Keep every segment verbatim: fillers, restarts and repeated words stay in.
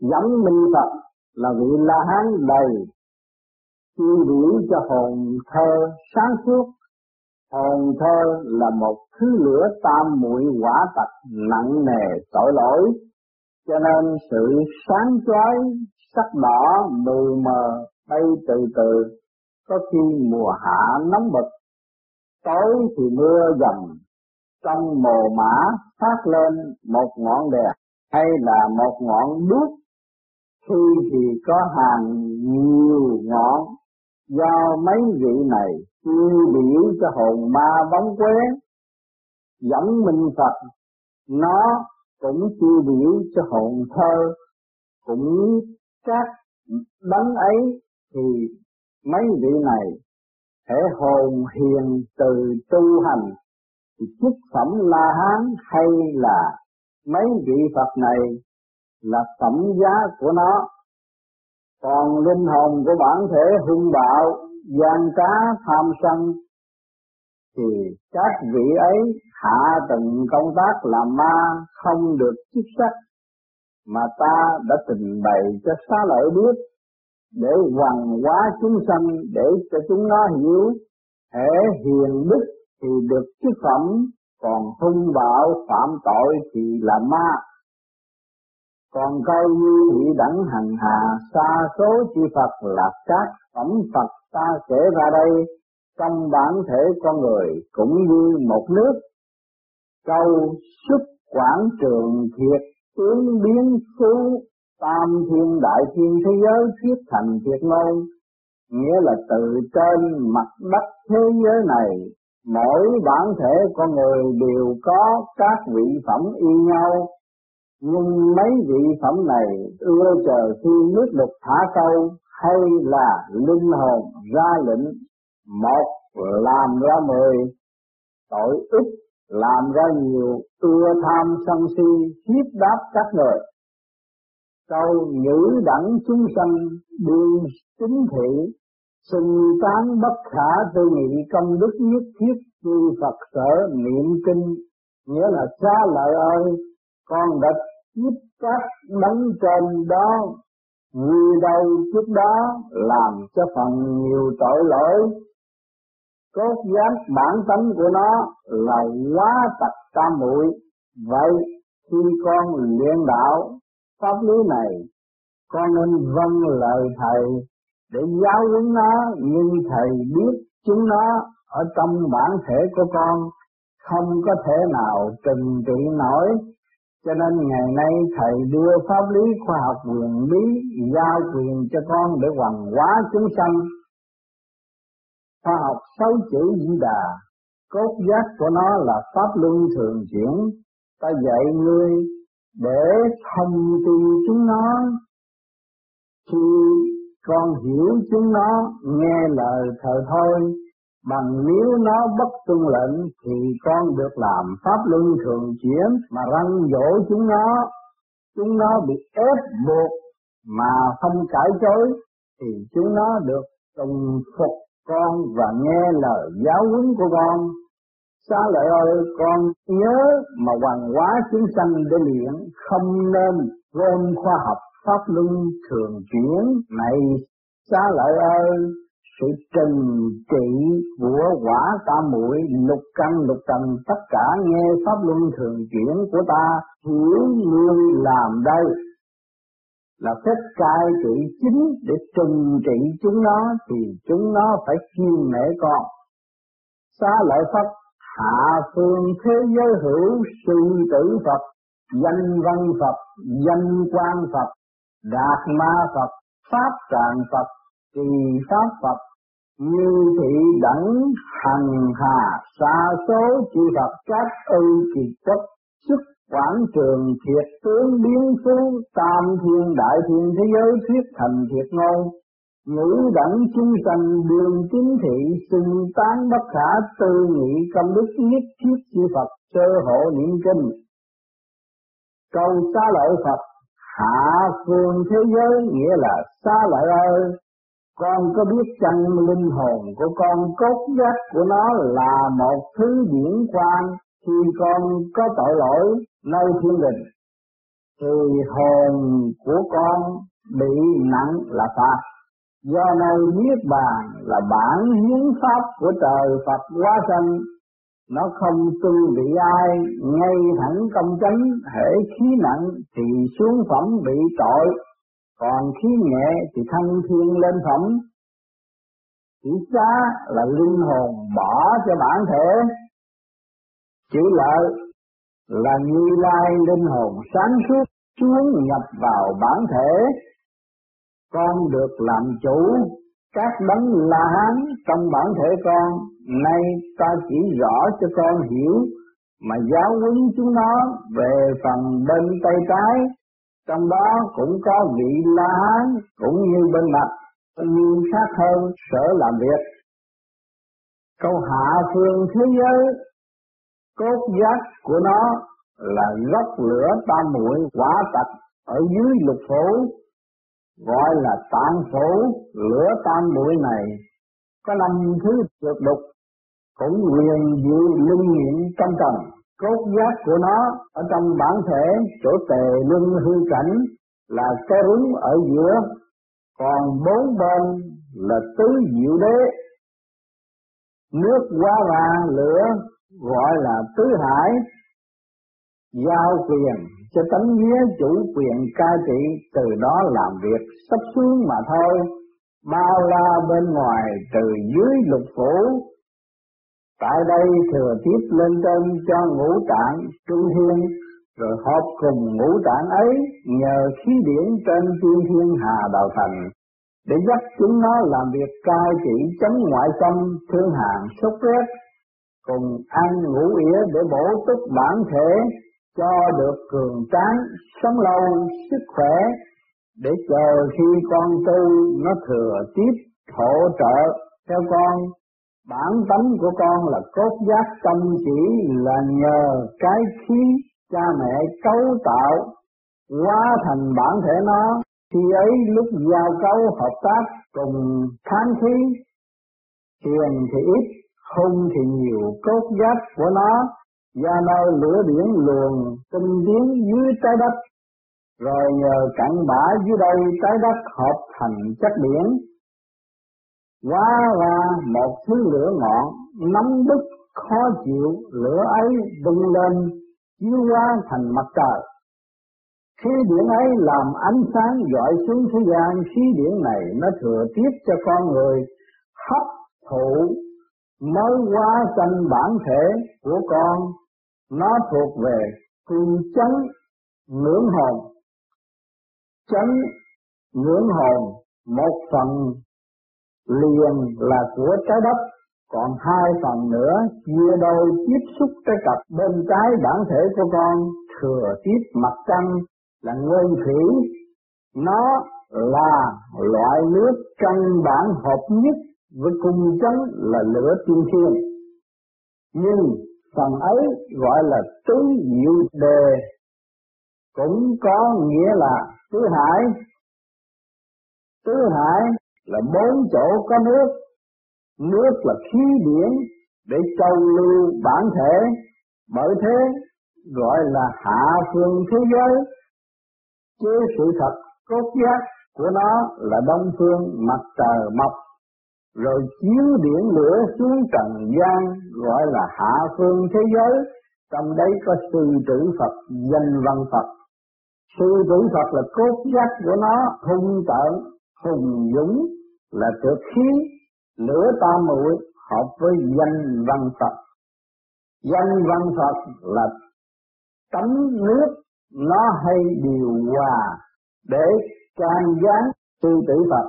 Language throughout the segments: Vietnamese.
Giống Minh Phật là vị La Hán đầy tiêu biểu cho hồn thơ sáng suốt. Hồn thơ là một thứ lửa tam muội quả tặc nặng nề tội lỗi, cho nên sự sáng chói sắc đỏ mù mờ bay từ từ, có khi mùa hạ nóng bực, tối thì mưa dầm, trong mồ mã phát lên một ngọn đèn hay là một ngọn đuốc, khi thì có hàng nhiều ngọn, do mấy vị này tiêu biểu cho hồn ma bóng quế. Giống Minh Phật, nó cũng tiêu biểu cho hồn thơ, cũng các đấng ấy thì mấy vị này thể hồn hiền từ tu hành thì chức phẩm La Hán hay là mấy vị Phật này là phẩm giá của nó. Còn linh hồn của bản thể hung bạo, gian trá, tham sân thì các vị ấy hạ từng công tác làm ma không được chức sắc, mà ta đã trình bày cho xá lợi biết để hoằng hóa chúng sanh, để cho chúng nó hiểu thể hiền đức thì được chức phẩm, còn hung bạo phạm tội thì là ma. Còn câu như thị đẳng hằng hà sa số chư Phật là các phẩm Phật ta kể ra đây trong bản thể con người cũng như một nước. Câu xuất quảng trường thiệt tướng biến phú, tam thiên đại thiên thế giới thuyết thành thiệt ngôn, nghĩa là từ trên mặt đất thế giới này, mỗi bản thể con người đều có các vị phẩm y nhau, nhưng mấy vị phẩm này ưa chờ khi nước đục thả câu, hay là linh hồn ra lệnh, một làm ra mười, tội ít làm ra nhiều, ưa tham sân si hiếp đáp các người. Câu nhữ đẳng chúng sanh đương chính thị, xưng tán bất khả tư nghị công đức nhất thiết chư Phật sở niệm kinh, nghĩa là xá lợi ơi, con đã giúp các đấng trên đó vì đâu trước đó làm cho phần nhiều tội lỗi. Cốt giác bản tánh của nó là quá tặc tam muội. Vậy khi con luyện đạo pháp lý này, con nên vâng lời thầy để giáo huấn nó, nhưng thầy biết chúng nó ở trong bản thể của con không có thể nào trừng trị nổi, cho nên ngày nay thầy đưa pháp lý khoa học quyền bí giao quyền cho con để hoằng hóa chúng sanh. Khoa học sáu chữ Di Đà, cốt giác của nó là pháp luân thường chuyển. Ta dạy ngươi để thông tin chúng nó, khi con hiểu chúng nó nghe lời thầy thôi, bằng nếu nó bất tuân lệnh thì con được làm pháp luân thường chuyển mà răn dỗ chúng nó. Chúng nó bị ép buộc mà không cãi chối thì chúng nó được tùng phục con và nghe lời giáo huấn của con. Xá lợi ơi, con nhớ mà hoằng hóa chúng sanh để luyện, không nên quên khoa học pháp luân thường chuyển này. Xá lợi ơi, sự trừng trị của quả tam muội lục căn lục trần tất cả nghe pháp luân thường chuyển của ta, hiểu ngươi làm đây là phép cai trị chính để trừng trị chúng nó thì chúng nó phải kiêng nể con. Xá lợi Phật, hạ phương thế giới hữu sư tử Phật, danh văn Phật, danh quan Phật, đạt ma Phật, pháp tràng Phật, trì pháp Phật, như thị đẳng hằng hà sa số chư Phật, các ư kỳ chất xuất quảng trường thiệt tướng biến phú, tam thiên đại thiên thế giới thuyết thành thiệt ngôn, ngữ đẳng chúng sanh đường chính thị, xưng tán bất khả tư nghị công đức nhất thiết chư Phật sơ hộ niệm kinh. Câu xá lợi Phật, hạ phương thế giới nghĩa là xá lợi ơi, con có biết chăng linh hồn của con, cốt giác của nó là một thứ điển quang, khi con có tội lỗi nơi thiên đình thì hồn của con bị nặng là phạt. Do nơi niết bàn là bản hiến pháp của trời Phật hóa sanh, nó không tuân bị ai, ngay thẳng công chánh, hễ khí nặng thì xuống phẩm bị tội, còn khí nhẹ thì thăng thiên lên phẩm. Chỉ xá là linh hồn bỏ cho bản thể, chữ lợi là Như Lai linh hồn sáng suốt xuống nhập vào bản thể. Con được làm chủ các đấng La Hán trong bản thể con, nay ta chỉ rõ cho con hiểu mà giáo huấn chúng nó về phần bên tay trái, trong đó cũng có vị La Hán cũng như bên mặt, nhưng khác hơn sở làm việc. Câu hạ phương thế giới, cốt giác của nó là gốc lửa tam muội quả tạch ở dưới lục phủ, gọi là tạng phủ. Lửa tam muội này có năm thứ tuyệt đục, cũng huyền diệu linh nghiệm trong trần. Cốt giác của nó ở trong bản thể, chỗ tề luân hư cảnh là cái rúng ở giữa, còn bốn bên là tứ diệu đế. Nước hóa ra lửa gọi là tứ hải, giao quyền cho tánh vía chủ quyền cai trị, từ đó làm việc sắp xuống mà thôi. Bao la bên ngoài từ dưới lục phủ, tại đây thừa tiếp lên trên cho ngũ tạng trung thiên, rồi hợp cùng ngũ tạng ấy nhờ khí điển trên tiên thiên hà đạo thành, để dắt chúng nó làm việc cai trị chống ngoại xâm, thương hàn sốt rét, cùng ăn ngủ ỉa để bổ túc bản thể cho được cường tráng, sống lâu, sức khỏe, để chờ khi con tu nó thừa tiếp hỗ trợ theo con. Bản tánh của con là cốt giác tâm chỉ là nhờ cái khí cha mẹ cấu tạo hóa thành bản thể nó. Khi ấy lúc giao cấu hợp tác cùng kháng khí, hiền thì ít, hung thì nhiều cốt giác của nó, do nơi lửa điển luồn tinh tiến dưới trái đất, rồi nhờ cặn bã dưới đây trái đất hợp thành chất điển, hóa ra một thứ lửa ngọn nóng bức khó chịu. Lửa ấy bùng lên chiếu hóa thành mặt trời. Khí điển ấy làm ánh sáng dọi xuống thế gian. Khí điển này nó thừa tiếp cho con người hấp thụ mới hóa sanh bản thể của con. Nó thuộc về cương chấn ngưỡng hồn. Chấn ngưỡng hồn một phần liền là của trái đất, còn hai phần nữa chia đôi tiếp xúc cái cặp bên trái bản thể của con, thừa tiếp mặt trăng là nguyên thủy. Nó là loại nước căn bản hợp nhất với cung chấn là lửa tiên thiên, nhưng phần ấy gọi là tứ diệu đề, cũng có nghĩa là tứ hải. Tứ hải là bốn chỗ có nước. Nước là khí điển để châu lưu bản thể, bởi thế gọi là hạ phương thế giới. Chứ sự thật cốt giác của nó là đông phương mặt trời mọc, rồi chiếu điển lửa xuống trần gian, gọi là hạ phương thế giới. Trong đấy có sư tử Phật, danh văn Phật. Sư tử Phật là cốt giác của nó, hung tợn, hùng dũng là trượt khí. Lửa tam muội hợp với danh văn Phật. Danh văn Phật là tánh nước, nó hay điều hòa để can gián sư tử Phật.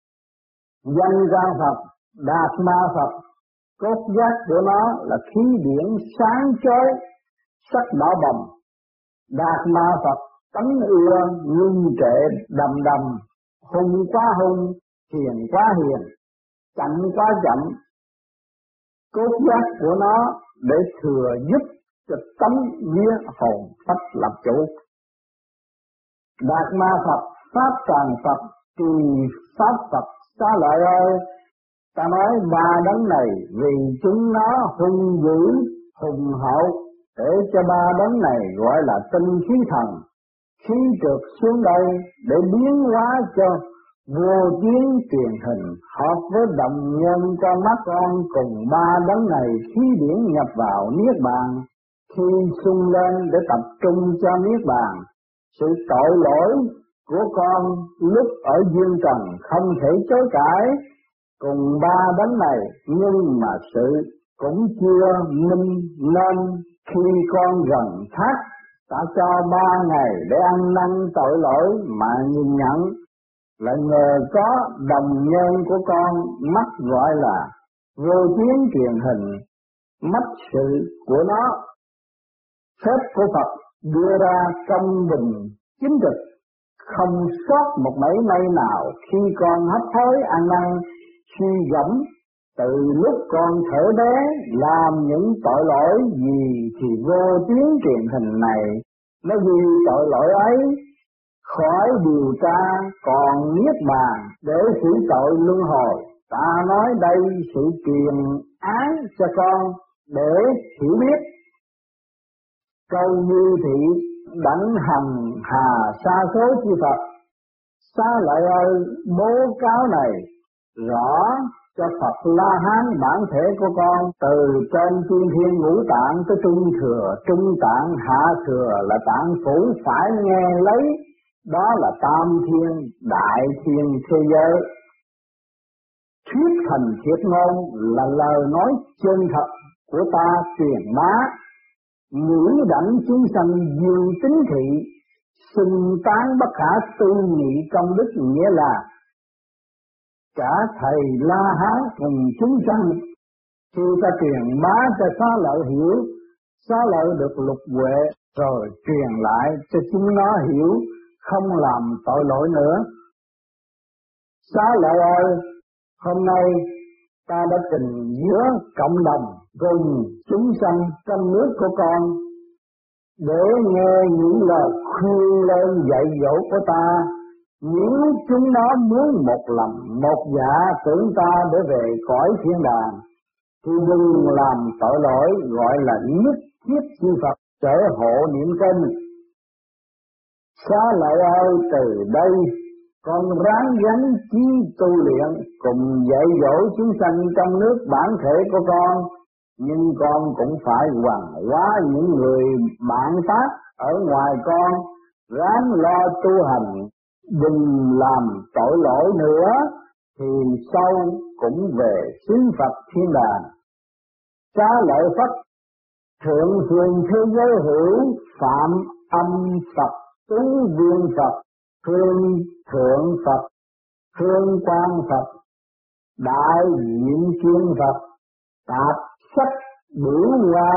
Danh văn Phật, Đạt Ma Phật, cốt giác của nó là khí điển sáng chói, sắc đỏ bầm. Đạt Ma Phật tánh ưa ngưng trệ đầm đầm, hung quá hung, hiền quá hiền, chậm quá chậm. Cốt giác của nó để thừa giúp cho tánh vía hồn phách làm chủ. Đạt Ma Phật, Pháp Tràng Phật, Kỳ Pháp Phật. Xá lợi ơi, ta nói ba đấng này vì chúng nó hung dữ, hùng hậu, để cho ba đấng này gọi là tinh khí thần. Khi trượt xuống đây để biến hóa cho vô tiếng truyền hình, hợp với đồng nhân con mắt con cùng ba đấng này, khí điển nhập vào niết bàn. Khi sung lên để tập trung cho niết bàn, sự tội lỗi của con lúc ở dương trần không thể chối cãi cùng ba đấng này, nhưng mà sự cũng chưa minh, nên khi con gần thác đã cho ba ngày để ăn năn tội lỗi mà nhìn nhận, lại nhờ có đồng nhân của con mắt gọi là vô tiếng truyền hình, mắt sự của nó. Phép của Phật đưa ra công bình chính trực, không sót một mảy may nào khi con hấp hối ăn năn suy gẫm. Từ lúc con thở bé làm những tội lỗi gì thì vô tiếng truyền hình này nó ghi tội lỗi ấy khỏi điều tra, còn niết bàn để xử tội luân hồi. Ta nói đây sự truyền án cho con để hiểu biết. Câu như thị đảnh hành hà sa số chư Phật, xá lợi ơi, bố cáo này rõ cho Phật La Hán bản thể của con, từ trên tiên thiên ngũ tạng tới trung thừa, trung tạng, hạ thừa là tạng phủ, phải nghe lấy, đó là tam thiên, đại thiên thế giới. Thuyết thành thiệt ngôn là lời nói chân thật của ta truyền bá, ngữ đảnh chúng sanh dương tính thị, xưng tán bất khả tư nghị công đức, nghĩa là cả thầy La Hán cùng chúng sanh. Khi ta truyền bá cho xá lợi hiểu, xá lợi được lục huệ rồi truyền lại cho chúng nó hiểu, không làm tội lỗi nữa. Xá lợi ơi, hôm nay ta đã trình giữa cộng đồng cùng chúng sanh trong nước của con để nghe những lời khuyên lên dạy dỗ của ta. Nếu chúng nó muốn một lòng một dạ tưởng ta để về cõi thiên đàng thì đừng làm tội lỗi, gọi là nhất thiết chư Phật sở hộ niệm kinh. Xá lợi ơi, từ đây con ráng gắng chí tu luyện cùng dạy dỗ chúng sanh trong nước bản thể của con, nhưng con cũng phải hoàn hóa những người bạn pháp ở ngoài con, ráng lo tu hành, đừng làm tội lỗi nữa thì sau cũng về xứ Phật thiên đàng. Xá lợi Phất, thượng thường thế giới hữu, phạm âm Phật, tứ viên Phật, hương thượng Phật, hương quan Phật, đại diện chuyên Phật, tạp sách biểu hoa,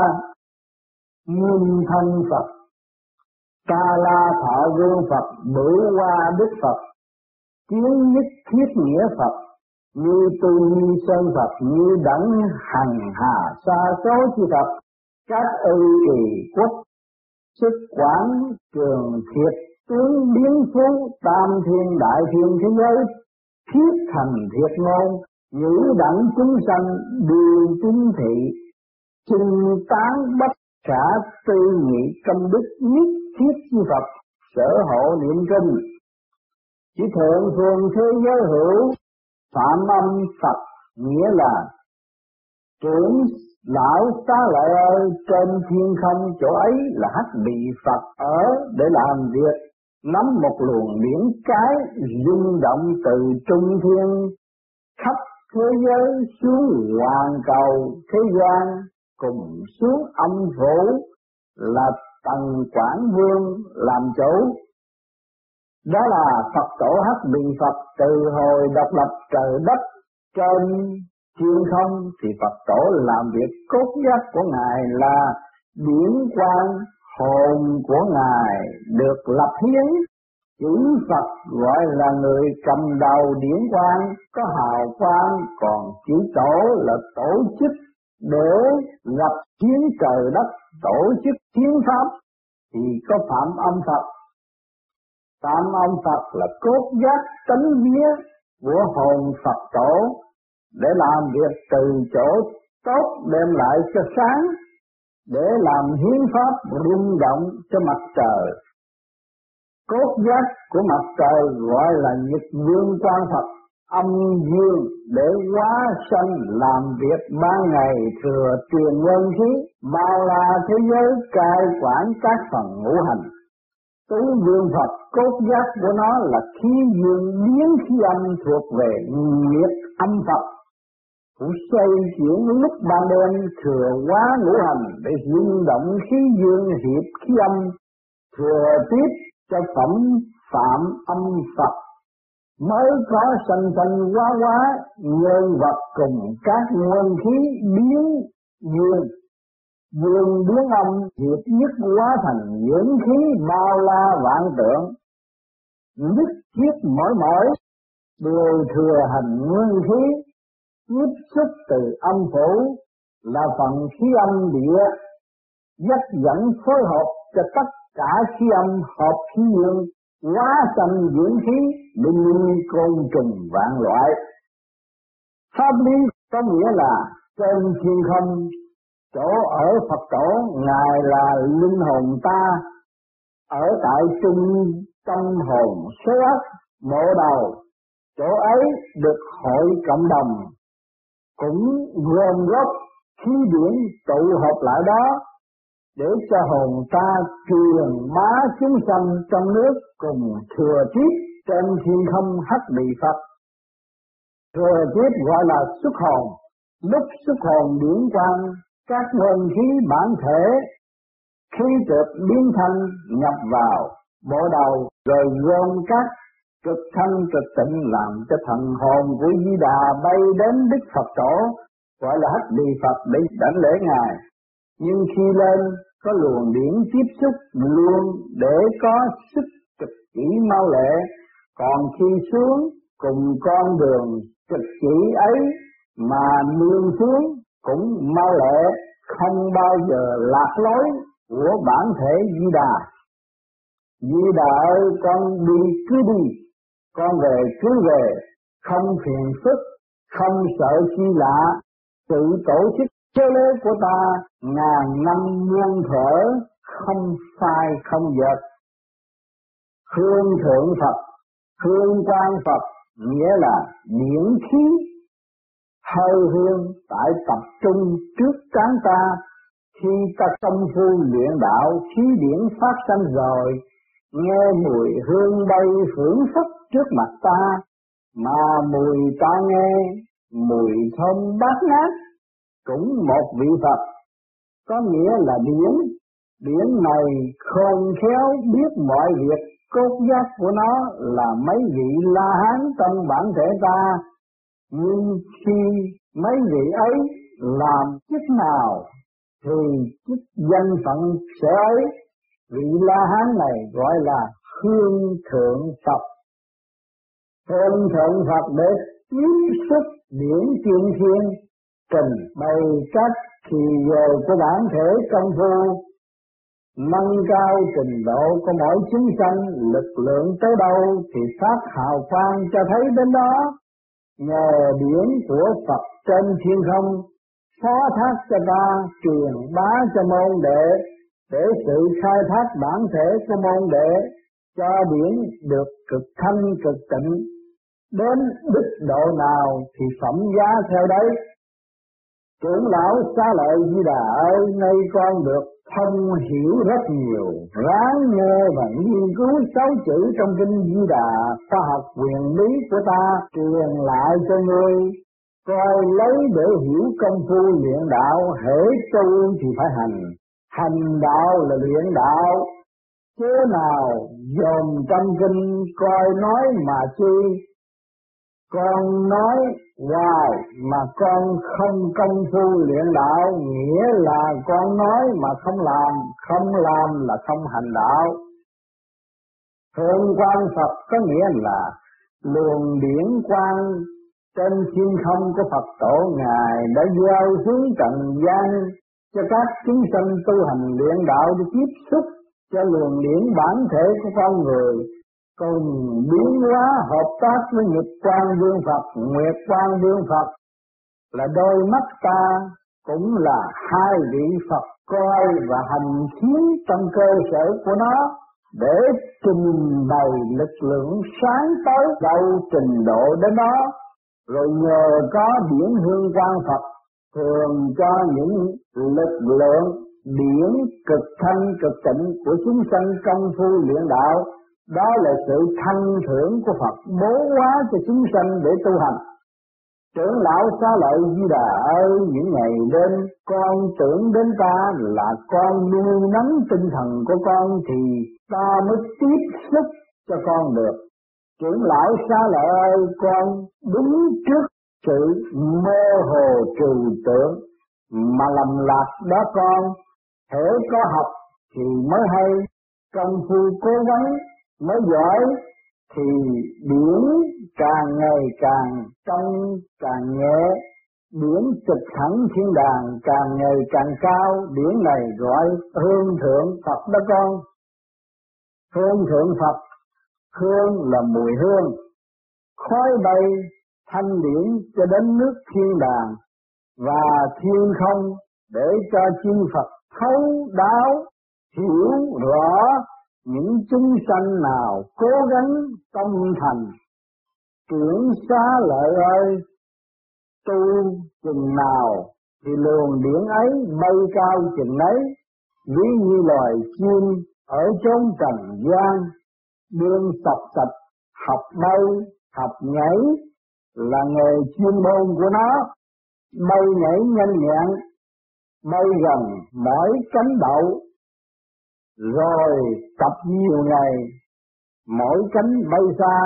nguyên thân Phật, ca la thọ vương Phật, biểu hoa đức Phật, kiến nhất thiết nghĩa Phật, như tu như sơn Phật, như đẳng hằng hà sa số chư Phật, các ư kỳ quốc, sức quản trường thiệt, tướng biến phú, tam thiên đại thiên thế giới, thiết thành thiệt ngôn, nhữ đẳng chúng sanh, điều chính thị, chinh tán bất khả tư nghị công đức, nhất thiết chư Phật sở hộ niệm kinh. Chỉ thượng thường thế giới hữu, phạm âm Phật, nghĩa là trưởng lão xá lợi ơi, trên thiên không chỗ ấy là hắc bị Phật ở để làm việc, nắm một luồng điển cái rung động từ trung thiên khắp thế giới xuống hoàn cầu thế gian, cùng xuống âm phủ là Tần Quảng Vương làm chủ. Đó là Phật tổ hắc bị Phật. Từ hồi độc lập trời đất trên thiên không thì Phật tổ làm việc cốt giác của Ngài là điển quang, hồn của Ngài được lập hiến. Chữ Phật gọi là người cầm đầu điển quang, có hào quang, còn chữ tổ là tổ chức để lập hiến trời đất, tổ chức hiến pháp thì có phạm âm Phật. Phạm âm Phật là cốt giác tánh vía của hồn Phật tổ để làm việc từ chỗ tốt đem lại cho sáng, để làm hiến pháp rung động cho mặt trời. Cốt giác của mặt trời gọi là nhật dương quan Phật, âm dương để hóa sanh làm việc ban ngày thừa truyền nguyên khí, bao la thế giới cai quản các phần ngũ hành. Tứ dương Phật cốt giác của nó là khí dương biến khí âm thuộc về nhiệt âm Phật, cũng xoay chuyển lúc ban đêm thừa hóa ngũ hành để rung động khí dương hiệp khí âm, thừa tiếp cho phẩm phạm âm Phật, mới có sanh sanh hóa hóa nhân vật cùng các nguyên khí biến dương. Dương biến âm hiệp nhất hóa thành dưỡng khí bao la vạn tượng, nhất thiết mỗi mỗi đều thừa hành nguyên khí, tiếp xúc từ âm phủ là phần khí âm địa, dắt dẫn phối hợp cho tất cả khí âm hợp khí dương, hóa sanh dưỡng khí linh linh côn trùng vạn loại. Pháp lý có nghĩa là trên thiên không, chỗ ở Phật tổ Ngài là linh hồn ta, ở tại trung tâm hồn số óc mộ đầu, chỗ ấy được hội cộng đồng, cũng gồm góp khí điển tụ hợp lại đó, để cho hồn ta truyền bá chúng sanh trong nước cùng thừa tiếp trên thiên không hắc bì Phật. Thừa tiếp gọi là xuất hồn, lúc xuất hồn điển quang các nguyên khí bản thể, khí trực biến thanh nhập vào bộ đầu, rồi gom các cực thanh cực tịnh làm cho thần hồn của Di Đà bay đến Đức Phật tổ, gọi là hắc bì Phật để đảnh lễ Ngài. Nhưng khi lên có luồng điển tiếp xúc luôn để có sức trực chỉ mau lẹ, còn khi xuống cùng con đường trực chỉ ấy mà nương xuống cũng mau lẹ, không bao giờ lạc lối của bản thể Di Đà. Di Đà ơi, con đi cứ đi, con về cứ về, không phiền phức, không sợ chi lạ, tự tổ chức chế lễ của ta ngàn năm muôn thuở, không sai không dệt. Hương thượng Phật, hương quan Phật nghĩa là điển khí, hơi hương tại tập trung trước trán ta. Khi ta công phu luyện đạo, khí điển phát sanh rồi, nghe mùi hương bay hưởng phất trước mặt ta, mà mùi ta nghe mùi thơm bát ngát, cũng một vị Phật, có nghĩa là điển. Điển này khôn khéo biết mọi việc, cốt giác của nó là mấy vị La Hán trong bản thể ta. Nhưng khi mấy vị ấy làm chức nào thì chức danh phận sẽ ấy. Vị La Hán này gọi là hương thượng Phật. Hương thượng Phật để tiếp xúc điển tiên thiên, trình bày các kỳ giờ của bản thể công phu, nâng cao trình độ của mỗi chúng sanh. Lực lượng tới đâu thì phát hào quang cho thấy đến đó. Nhờ điển của Phật trên thiên không phó thác cho ta, truyền bá cho môn đệ, để sự khai thác bản thể của môn đệ, cho điển được cực thanh cực tịnh. Đến đích độ nào thì phẩm giá theo đấy. Trưởng lão Xá Lợi Di Đà ơi, nay con được thông hiểu rất nhiều, ráng nghe và nghiên cứu sáu chữ trong kinh Di Đà, khoa học quyền lý của ta truyền lại cho ngươi, coi lấy để hiểu công phu luyện đạo. Hễ tu thì phải hành, hành đạo là luyện đạo, chứ nào dồn trong kinh coi nói mà chi. Con nói hoài mà con không công phu luyện đạo, nghĩa là con nói mà không làm, không làm là không hành đạo. Hương quan Phật có nghĩa là luồng điển quang trên thiên không của Phật tổ. Ngài đã giao xuống trần gian cho các chúng sanh tu hành luyện đạo để tiếp xúc cho luồng điển bản thể của con người, cùng biến hóa hợp tác với Nhật Quang Vương Phật, Nguyệt Quang Vương Phật là đôi mắt ta, cũng là hai vị Phật coi và hành khiến trong cơ sở của nó, để trình bày lực lượng sáng tới đâu trình độ đến đó, rồi nhờ có điển hương quang Phật thường cho những lực lượng điển cực thanh cực tịnh của chúng sanh công phu luyện đạo. Đó là sự thanh thưởng của Phật bố hóa cho chúng sanh để tu hành. Trưởng lão Xá Lợi Di Đà ơi, những ngày đêm con tưởng đến ta là con nuôi nấng tinh thần của con thì ta mới tiếp sức cho con được. Trưởng lão Xá Lợi ơi, con đứng trước sự mơ hồ trừu tượng mà lầm lạc đó con, hễ có học thì mới hay, công phu cố gắng mới giỏi, thì điển càng ngày càng trong càng nhẹ, điển trực thẳng thiên đàng càng ngày càng cao. Điển này gọi hương thượng Phật đó con. Hương thượng Phật, hương là mùi hương, khói bay thanh điển cho đến nước thiên đàng và thiên không, để cho chư Phật thấu đáo hiểu rõ những chúng sanh nào cố gắng tâm thành. Trưởng Xá Lợi ơi, tu chừng nào thì luồng điển ấy bay cao chừng ấy, ví như loài chim ở chốn trần gian, đương sọc sạch học bay học nhảy là nghề chuyên môn của nó. Bay nhảy nhanh nhẹn, bay gần mỏi cánh đậu, rồi tập nhiều ngày mỗi cánh bay xa.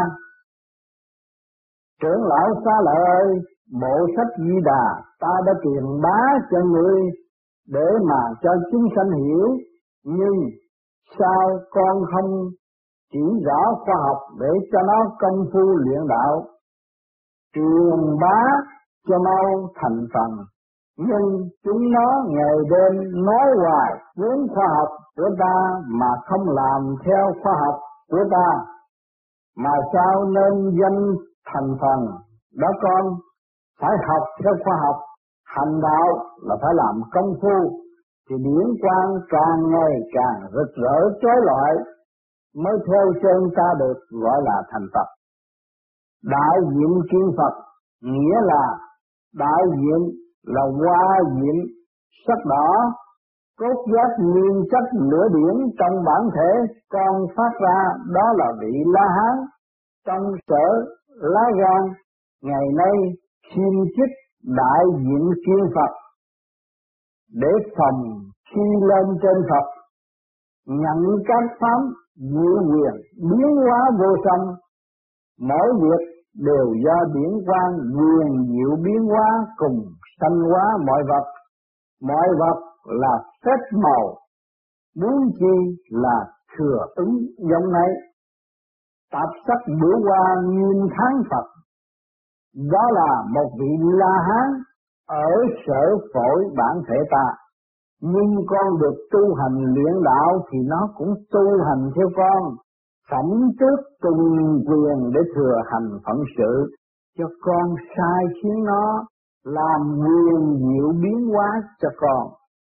Trưởng lão Xá Lợi ơi, bộ sách Di Đà ta đã truyền bá cho ngươi để mà cho chúng sanh hiểu, nhưng sao con không chỉ rõ khoa học để cho nó công phu luyện đạo, truyền bá cho mau thành phần? Nhưng chúng nó ngày đêm nói hoài vốn khoa học của ta mà không làm theo khoa học của ta, mà sao nên danh thành phần đó con? Phải học theo khoa học, hành đạo là phải làm công phu, thì điển quang càng ngày càng rực rỡ chói lọi, mới theo chân ta được gọi là thành Phật. Đại diện kiến Phật nghĩa là đại diện là hoa diện sắc đỏ, cốt giác nguyên chất lửa điển trong bản thể con phát ra, đó là vị La Hán trong sở lá gan. Ngày nay xin chích đại diện kiến Phật để phòng khi lên trên Phật, nhận các pháp diệu quyền biến hóa vô song. Mỗi việc đều do điển quang quyền diệu biến hóa cùng sanh hóa mọi vật. Mọi vật là phép màu, muốn chi là thừa ứng giống ấy. Tạp sắc bữa qua nghiêm tháng Phật, đó là một vị La Hán ở sở phổi bản thể ta. Nhưng con được tu hành luyện đạo thì nó cũng tu hành theo con, phẩm trước từng quyền để thừa hành phận sự, cho con sai khiến nó làm quyền diệu biến hóa cho con.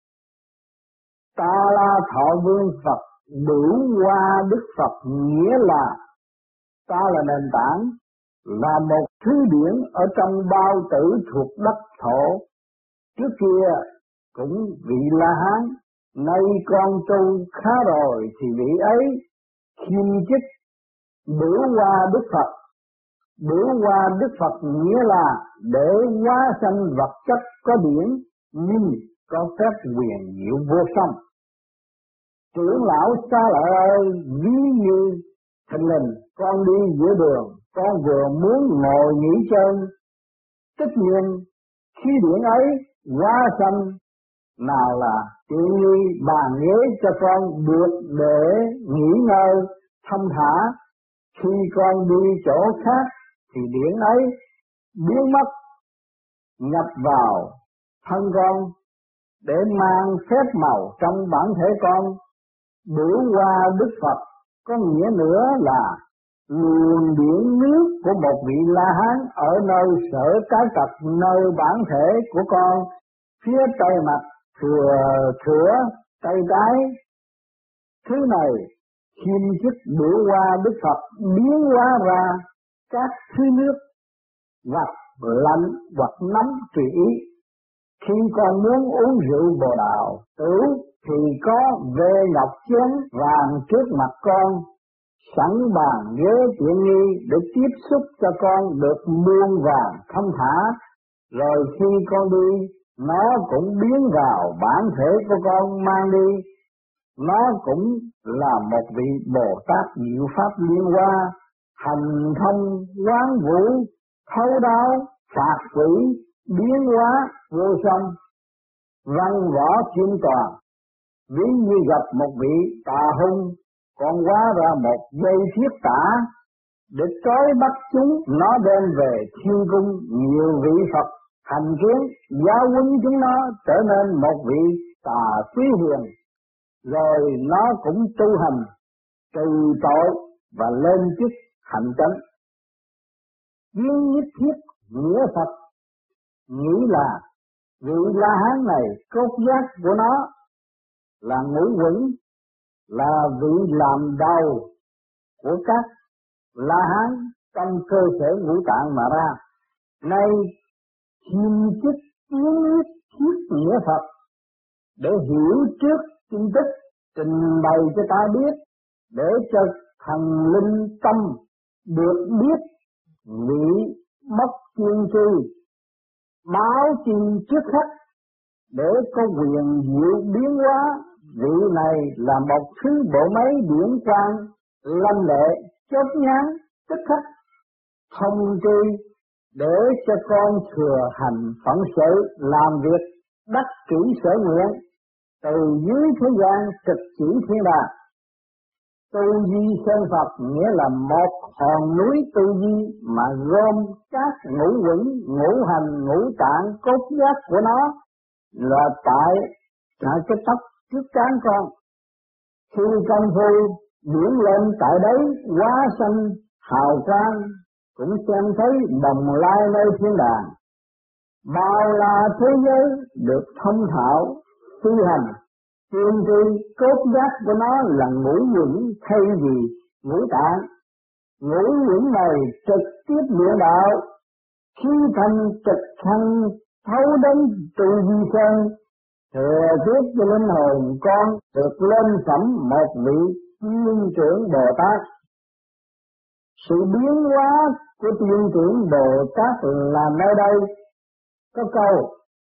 Ta La Thọ Vương Phật đủ qua Đức Phật, nghĩa là ta là nền tảng, là một thứ điển ở trong bao tử thuộc đất thổ. Trước kia cũng vị La Hán, nay con tu khá rồi thì vị ấy khiêm chích bữa qua Đức Phật. Bữa qua Đức Phật nghĩa là để hóa sanh vật chất có điển, nhưng có phép quyền diệu vô song. Trưởng lão Xá Lợi ơi, ví như thình lình con đi giữa đường, con vừa muốn ngồi nghỉ chân, tất nhiên khi điển ấy hóa sanh, nào là tiện nghi bàn ghế cho con được để nghỉ ngơi thông thả. Khi con đi chỗ khác thì điển ấy biến mất, nhập vào thân con để mang phép màu trong bản thể con. Bữa qua Đức Phật có nghĩa nữa là luồng điển nước của một vị La Hán ở nơi sở cái tật, nơi bản thể của con, phía tây mặt thừa thửa tay trái. Thứ này Khiêm chức bữa qua Đức Phật biến hóa ra các thứ nước hoặc lạnh hoặc nóng tùy ý. Khi con muốn uống rượu Bồ Đào tử thì có về ngọc chén vàng trước mặt con, sẵn bàn ghế tiện nghi để tiếp xúc cho con được muôn vàng thông thả. Rồi khi con đi, nó cũng biến vào bản thể của con mang đi. Nó cũng là một vị Bồ Tát diệu pháp liên hoa, hành thông quán vũ, thấu đáo, phạt quỷ, biến hóa vô song, văn võ chuyên toàn. Ví như gặp một vị tà hung, con hóa ra một dây thiết tả để trói bắt chúng, nó đem về thiên cung. Nhiều vị Phật hành kiến giáo huấn chúng nó trở nên một vị tà quý hiền, rồi nó cũng tu hành trừ tội và lên chức hạnh chánh. Kiến nhất thiết nghĩa Phật nghĩ là vị La Hán này cốt giác của nó là ngũ quẩn, là vị làm đầu của các La Hán trong cơ sở ngũ tạng mà ra. Nay khiêm chức kiến nhất thiết nghĩa Phật để hiểu trước tin tức, trình bày cho ta biết, để cho thần linh tâm được biết vị bất tiên tri, báo tin trước khách để có quyền diệu biến hóa. Vị này là một thứ bộ máy điển quang lanh lệ, chớp nhoáng tức khắc thông tri để cho con thừa hành phận sự, làm việc đắc kỷ sở nguyện, từ dưới thế gian trực chỉ thiên đàng. Tu di sơn Phật nghĩa là một hòn núi tu di mà gom các ngũ quẩn, ngũ hành, ngũ tạng, cốt giác của nó là tại tại cái tóc trước trán con. Khi công phu điển lên tại đấy hóa sanh hào quang, cũng xem thấy đồng lai nơi thiên đàng. Bao la thế giới được thông thạo tu hành, tiên tri cốt giác của nó là ngũ quẩn thay vì ngũ tạng. Ngũ quẩn này trực tiếp luyện đạo, khi thành trực thân thấu đến tu di sơn, thừa tiếp cho linh hồn con được lên phẩm một vị tiên trưởng Bồ Tát. Sự biến hóa của tiên trưởng Bồ Tát là nơi đây. Có câu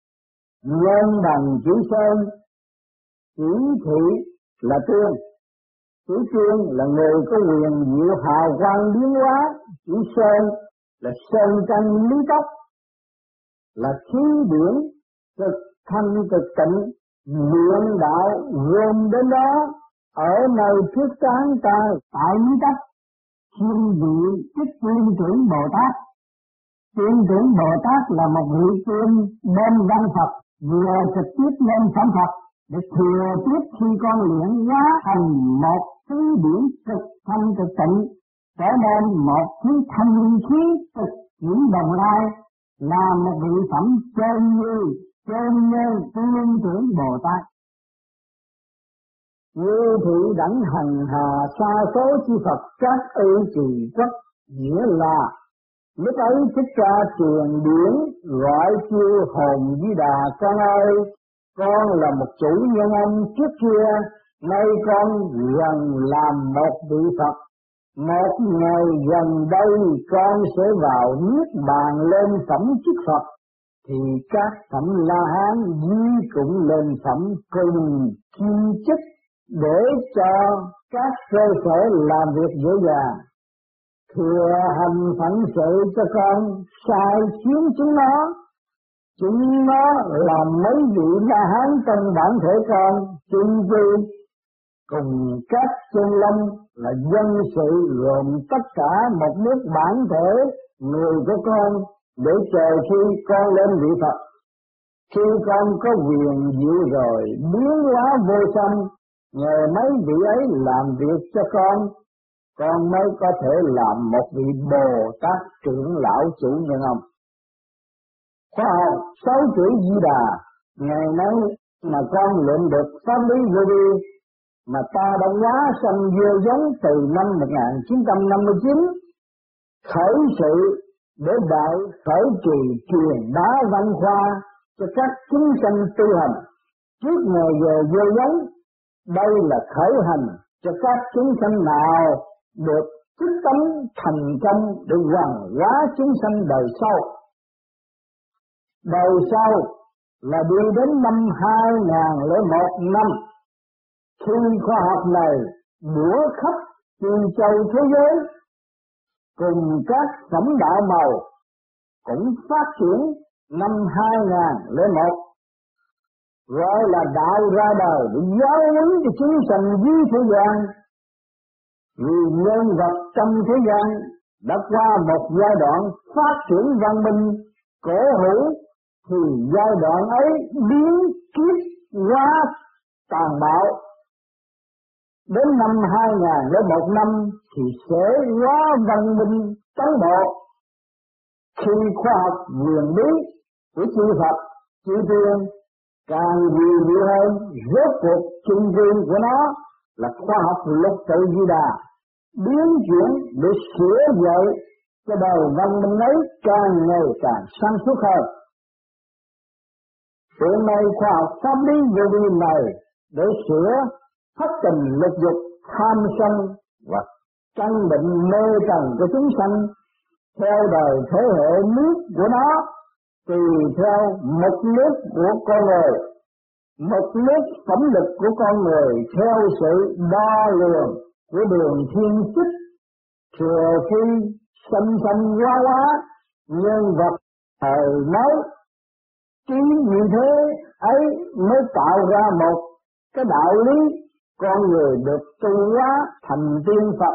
nhân bằng chữ sơn, chỉ thị là tiên. Chữ tiên là người có quyền diệu hào quang biến hóa. Chữ sơn là sơn căn lý tóc, là khí điển cực thanh cực tịnh, luyện đạo gồm đến đó. Ở nơi trước trán ta tại lý tóc thiên vị chức tiên trưởng Bồ Tát. Tiên trưởng Bồ Tát là một vị tiên đem văn Phật vừa trực tiếp lên phẩm Phật để thừa tiếp khi con luyện hóa thành một thứ điển cực thanh cực tịnh, trở nên một thứ thanh linh khí cực điển đồng lai, là một vị phẩm chân như chân nhân tiên trưởng Bồ Tát. Như thị đẳng hành hà sa số chư Phật các ư trì quốc, nghĩa là lúc ấy Thích Ca truyền điển gọi kêu hồn Di Đà: con ơi, con là một chủ nhân ông trước kia, nay con gần làm một vị Phật. Một ngày gần đây con sẽ vào niết bàn lên phẩm chức Phật, thì các phẩm La Hán duy cũng lên phẩm cùng kim chức, để cho các cơ sở làm việc dễ dàng. Thừa hành phận sự cho con, sai khiến chúng nó. Chúng nó là mấy vị La Hán trong bản thể con, chung quy cùng các chân lâm là dân sự gồm tất cả một nước bản thể người của con, để chờ khi con lên vị Phật. Khi con có quyền diệu rồi, biến hóa vô song, nhờ mấy vị ấy làm việc cho con, con mới có thể làm một vị Bồ Tát trưởng lão chủ nhân ông. Khoa học sáu chữ Di Đà, ngày nay mà con luyện được pháp lý vô vi, mà ta đã hóa sanh gieo giống từ năm một nghìn chín trăm năm mươi chín, khởi sự để đại khởi trì truyền bá văn khoa cho các chúng sanh tu hành. Trước ngày giờ gieo giống, đây là khởi hành cho các chúng sanh nào được thức tánh thành công để hoàn hóa chúng sanh đời sau. Đời sau là đi đến năm hai nghìn lẻ một năm, khi khoa học này đũa khắp chư châu thế giới, cùng các phẩm đạo màu cũng phát triển năm hai nghìn lẻ một, gọi là đạo ra đời để giáo huấn cho chúng sanh dưới thế gian. Vì nhân vật trong thế gian đã qua một giai đoạn phát triển văn minh cổ hữu, thì giai đoạn ấy biến kiếp hóa tàn bạo. Đến năm hai nghìn lẻ một năm thì sẽ hóa văn minh tấn bộ. Khi khoa học huyền bí của chư Phật, chư Tiên càng nhiều nhiều hơn, rốt cuộc chung riêng của nó là khoa học lục tự Di Đà biến chuyển để sửa dậy cho đời văn minh ấy càng ngày càng sáng suốt hơn. Hiện nay khoa học pháp lý vô vi này để sửa thất tình lục dục, tham sân và căn bệnh mê trần của chúng sanh theo đời thế hệ nước của nó, tùy theo mục nước của con người. Mục nước phẩm lực của con người theo sự đo lường của đường thiên chức, thừa khi sanh sanh hóa hóa nhân vật thời mới. Chỉ như thế ấy mới tạo ra một cái đạo lý con người được tu hóa thành tiên Phật.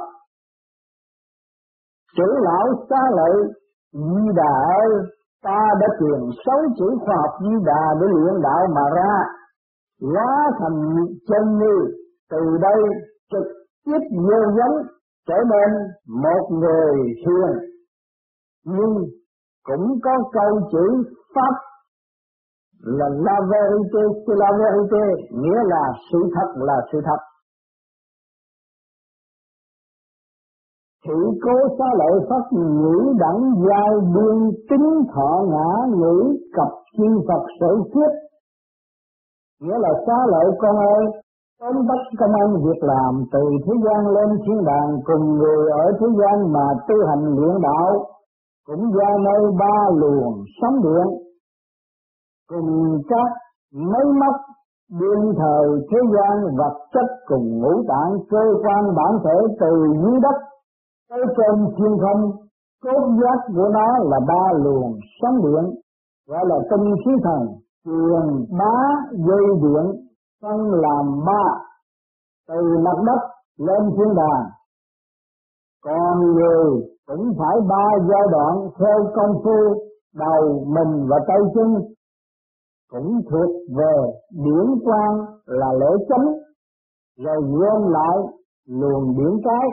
Chữ lão xá lợi Di Đà ơi, ta đã truyền sáu chữ khoa học Di Đà để luyện đạo mà ra, hóa thành chân như, từ đây trực tiếp gieo giống trở nên một người hiền. Nhưng cũng có câu chữ pháp là la vérité, c'est la vérité, nghĩa là sự thật là sự thật. Thị cố xá lợi Phật ngữ đẳng giai biên tính thọ ngã ngữ cập chư Phật sở kiếp. Nghĩa là xá lợi con ơi, tóm bắt công ăn việc làm từ thế gian lên thiên đàng, cùng người ở thế gian mà tu hành luyện đạo, cũng ra nơi ba luồng sóng điện, cùng các máy móc đương thời thế gian vật chất cùng ngũ tạng cơ quan bản thể từ dưới đất tới trên thiên không. Cốt giác của nó là ba luồng sóng điện, gọi là tinh khí thần, truyền bá dây điện phân làm ba, từ mặt đất lên thiên đàng. Còn người cũng phải ba giai đoạn theo công phu đầu, mình và tay chân, cũng thuộc về điển quang là lễ chánh, rồi gom lại luồng điển cái.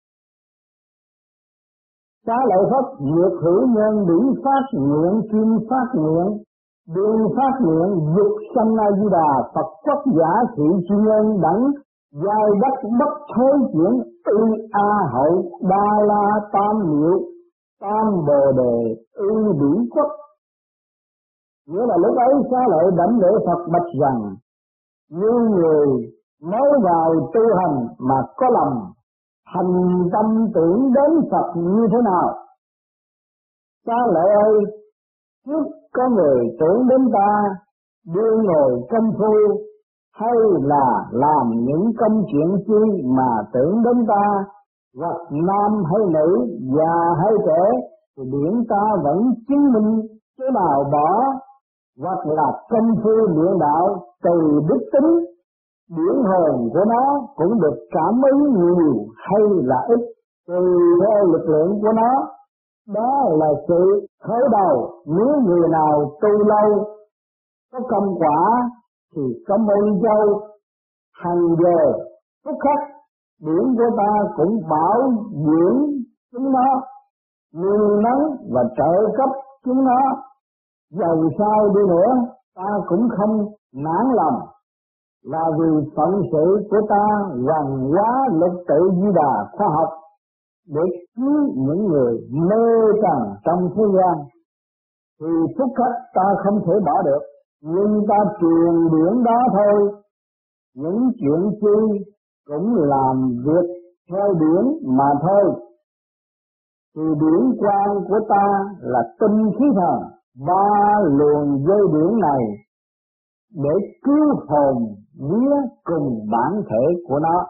Xá lợi Phất diệt hữu nhân điển phát nguyện, kim phát nguyện, đương phát nguyện, dục sanh A Di Đà, Phật quốc giả thị chi nhân đẳng, giai đất bất thối chuyển, ư a hậu đa la tam miệu, tam bồ đề, ư điển quốc. Nghĩa là lúc ấy xá lợi đảnh lễ Phật bạch rằng, như người mới vào tu hành mà có lòng thành tâm tưởng đến Phật như thế nào? Xá lợi ơi, trước có người tưởng đến ta, đương ngồi công phu, hay là làm những công chuyện chi mà tưởng đến ta, hoặc nam hay nữ, già hay trẻ, thì điển ta vẫn chứng minh chứ nào bỏ, hoặc là công phu luyện đạo từ đức tính, điển hồn của nó cũng được cảm ứng nhiều hay là ít tùy theo lực lượng của nó. Đó là sự khởi đầu. Nếu người nào tu lâu có công quả thì có môn dâu, hàng giờ phút khắc điển của ta cũng bảo dưỡng chúng nó, nuôi nấng và trợ cấp chúng nó. Dầu sao đi nữa ta cũng không nản lòng, là vì phận sự của ta hoàng hóa lục tự Di Đà khoa học để cứu những người mê trần trong thế gian, thì phúc khách ta không thể bỏ được, nhưng ta truyền điển đó thôi. Những chuyện chi cũng làm việc theo điển mà thôi. Thì điển quang của ta là tinh khí thần, ba luồng dây điển này để cứu hồn vía cùng bản thể của nó.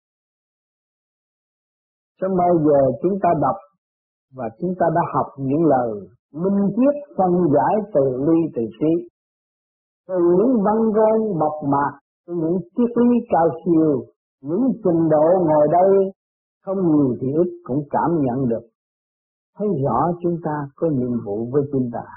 Cho bây giờ chúng ta đọc và chúng ta đã học những lời minh triết phân giải từ ly từ trí, từ những văn ngôn mộc mạc, từ những triết lý cao siêu, những trình độ ngồi đây không nhiều thì ít cũng cảm nhận được, thấy rõ chúng ta có nhiệm vụ với chúng ta,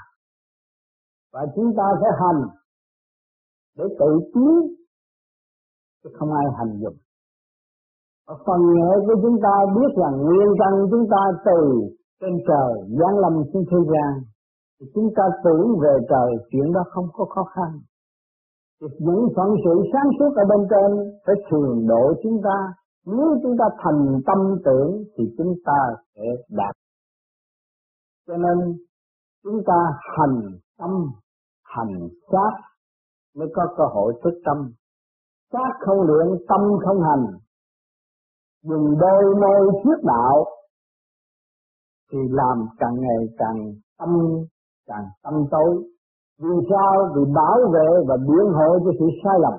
và chúng ta phải hành để tự tiến, chứ không ai hành dụng. Và phần nhẹ của chúng ta biết rằng nguyên căn chúng ta từ trên trời giáng lâm xuống thế gian, thì chúng ta tưởng về trời, chuyện đó không có khó khăn. Những phận sự sáng suốt ở bên trên phải thường độ chúng ta. Nếu chúng ta thành tâm tưởng thì chúng ta sẽ đạt. Cho nên chúng ta hành tâm, hành sát mới có cơ hội thức tâm. Sát không luyện, tâm không hành, dùng đôi môi thuyết đạo thì làm càng ngày càng tâm càng tâm tối. Vì sao? Vì bảo vệ và biện hộ cho sự sai lầm,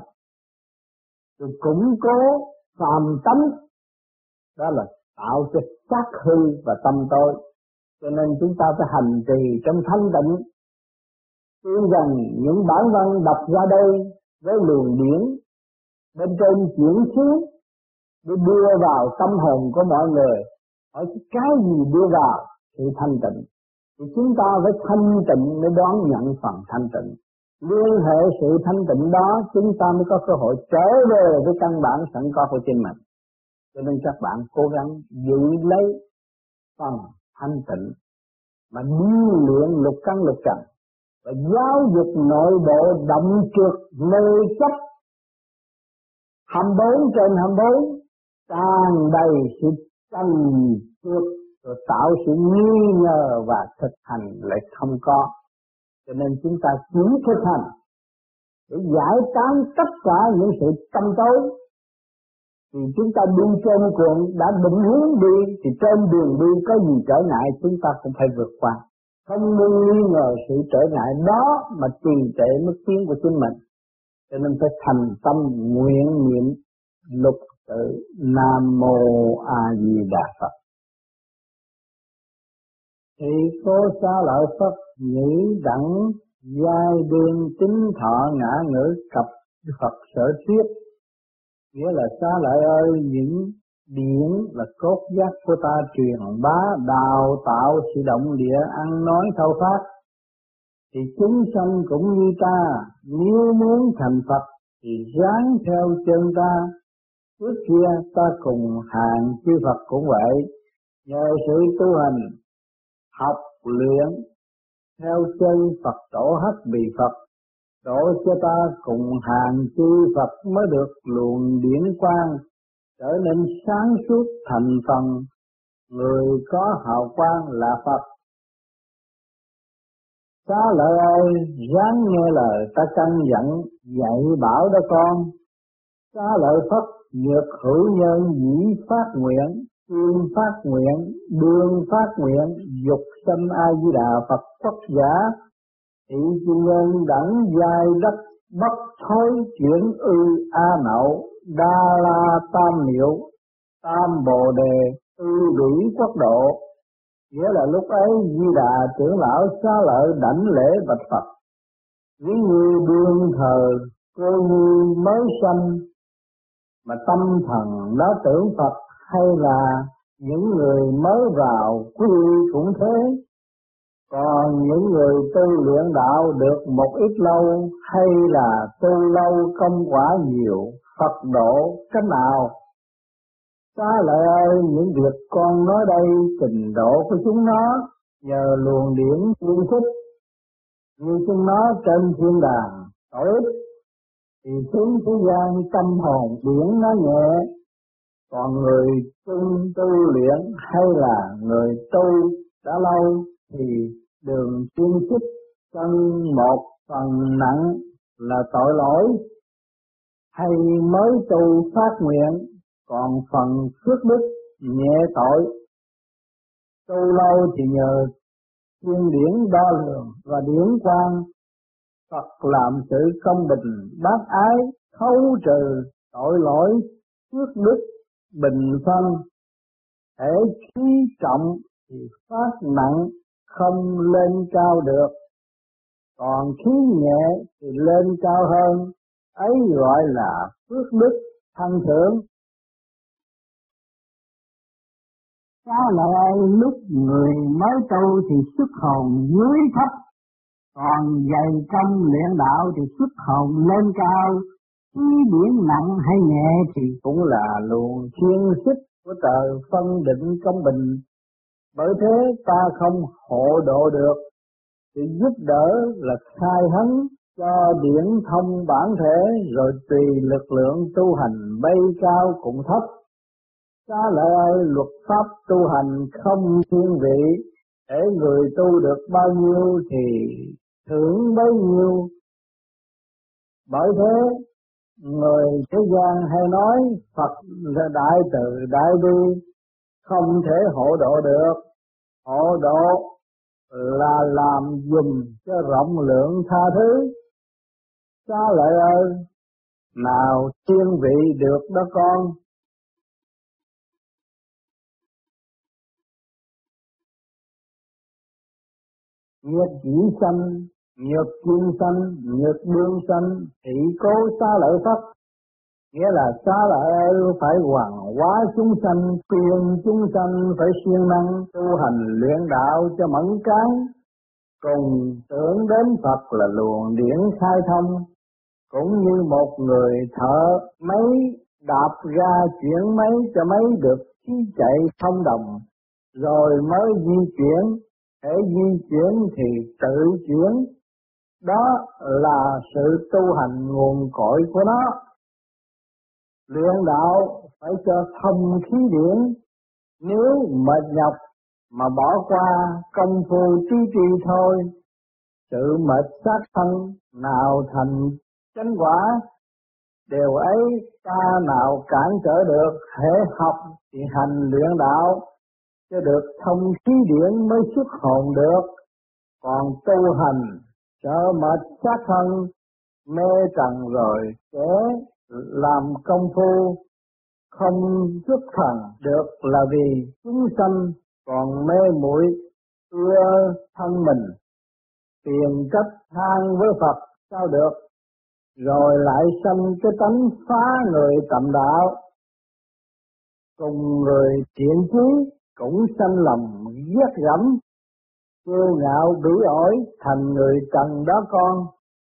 rồi củng cố phàm tánh, đó là tạo cho sát hư và tâm tối. Cho nên chúng ta phải hành trì trong thanh tịnh. Tin rằng những bản văn đọc ra đây với luồng điển bên trên chuyển xuống để đưa vào tâm hồn của mọi người. Hỏi cái gì đưa vào? Sự thanh tịnh. Thì chúng ta phải thanh tịnh mới đón nhận phần thanh tịnh. Liên hệ sự thanh tịnh đó, chúng ta mới có cơ hội trở về với căn bản sẵn có của chính mình. Cho nên các bạn cố gắng giữ lấy phần thanh tịnh mà điêu luyện lục căn lục trần, và giáo dục nội bộ động trượt mê chấp hai mươi bốn trên hai mươi bốn, tràn đầy sự tranh trượt, rồi tạo sự nghi ngờ và thực hành lại không có. Cho nên chúng ta chỉ thực hành để giải tán tất cả những sự tâm tối. Thì chúng ta đi trên cuộn đã định hướng đi, thì trên đường đi có gì trở ngại chúng ta cũng phải vượt qua. Không nên nghi ngờ sự trở ngại đó mà trì trệ mức tiến của chính mình. Cho nên phải thành tâm nguyện niệm lục tự Nam Mô A Di Đà Phật. Thì cô Xá Lợi Phất nhĩ đẳng giai đương chính thọ ngã ngữ cập Phật sở thuyết. Nghĩa là Xá Lợi ơi, những điển là cốt giác của ta truyền bá đào tạo sự động địa ăn nói thâu phát. Thì chúng sanh cũng như ta, nếu muốn thành Phật thì ráng theo chân ta. Trước kia ta cùng hàng chư Phật cũng vậy, nhờ sự tu hành, học luyện theo chân Phật tổ hắc bì Phật, độ cho ta cùng hàng chư Phật mới được luồng điển quang trở nên sáng suốt thành phần. Người có hào quang là Phật. Xá Lợi ơi, ráng nghe lời ta căn dặn dạy bảo đó con. Xá Lợi Phất nhược hữu nhân dĩ phát nguyện, tiên phát nguyện, đương phát nguyện, dục sanh A Di Đà Phật Phất giả. Thị chi nhân đẳng giai đất bất thối chuyển ư a nậu, đa la tam miệu, tam bồ đề, ư đuổi quốc độ. Nghĩa là lúc ấy Di Đà trưởng lão Xá Lợi đảnh lễ bạch Phật. Ví như đương thờ cô nhi mới sanh mà tâm thần nó tưởng Phật, hay là những người mới vào quy cũng thế. Còn những người tu luyện đạo được một ít lâu, hay là tu lâu công quả nhiều, Phật độ cách nào? Xá Lợi ơi, những việc con nói đây trình độ của chúng nó nhờ luồng điển tương thích, như chúng nó trên thiên đàng tội ít, thì xuống thế gian tâm hồn điển nó nhẹ. Còn người tu tu luyện hay là người tu đã lâu thì đường chuyên chức chân một phần nặng là tội lỗi, hay mới tu phát nguyện, còn phần phước đức nhẹ tội. Tu lâu thì nhờ thiên điển đo lường và điển quang, Phật làm sự công bình bác ái, khấu trừ tội lỗi, phước đức bình phân. Thể khí trọng thì phát nặng không lên cao được, còn khí nhẹ thì lên cao hơn, ấy gọi là phước đức thăng thượng. Có lại lúc người mới tu thì xuất hồn dưới thấp, còn dày công luyện đạo thì xuất hồn lên cao. Khí điển nặng hay nhẹ thì cũng là luồng thiên xích của trời phân định công bình. Bởi thế ta không hộ độ được, thì giúp đỡ là khai hấn cho điển thông bản thể, rồi tùy lực lượng tu hành bay cao cũng thấp. Xá lợi ơi, luật pháp tu hành không thiên vị, để người tu được bao nhiêu thì thưởng bấy nhiêu. Bởi thế người thế gian hay nói Phật là đại từ đại bi, không thể hộ độ được. Hộ độ là làm dùm cho rộng lượng tha thứ. Xá lợi ơi, nào thiên vị được đó con. Nhiệt chỉ sanh, nhược chuyên sanh, nhược đương sanh, thị cố xá lợi Phật. Nghĩa là xá lợi ơi phải hoàn hóa chúng sanh, khuyên chúng sanh phải siêng năng tu hành luyện đạo cho mẫn cán. Cùng tưởng đến Phật là luồng điển khai thông, cũng như một người thợ máy đạp ra chuyển máy cho máy được khí chạy thông đồng, rồi mới di chuyển. Để di chuyển thì tự chuyển, đó là sự tu hành nguồn cội của nó. Luyện đạo phải cho thông khí điển, nếu mệt nhọc mà bỏ qua công phu trí trì thôi, sự mệt sát thân nào thành chánh quả. Điều ấy ta nào cản trở được, hễ học thì hành luyện đạo, cho được thông khí điển mới xuất hồn được. Còn tu hành sợ mệt sát thân, mê trần rồi sẽ làm công phu không xuất thần được, là vì chúng sanh còn mê muội ưa thân mình, tìm cách than với Phật sao được, rồi lại sanh cái tánh phá người tầm đạo. Cùng người thiện chí cũng sanh lòng ghét gẫm, kiêu ngạo bỉ ổi thành người trần đó con.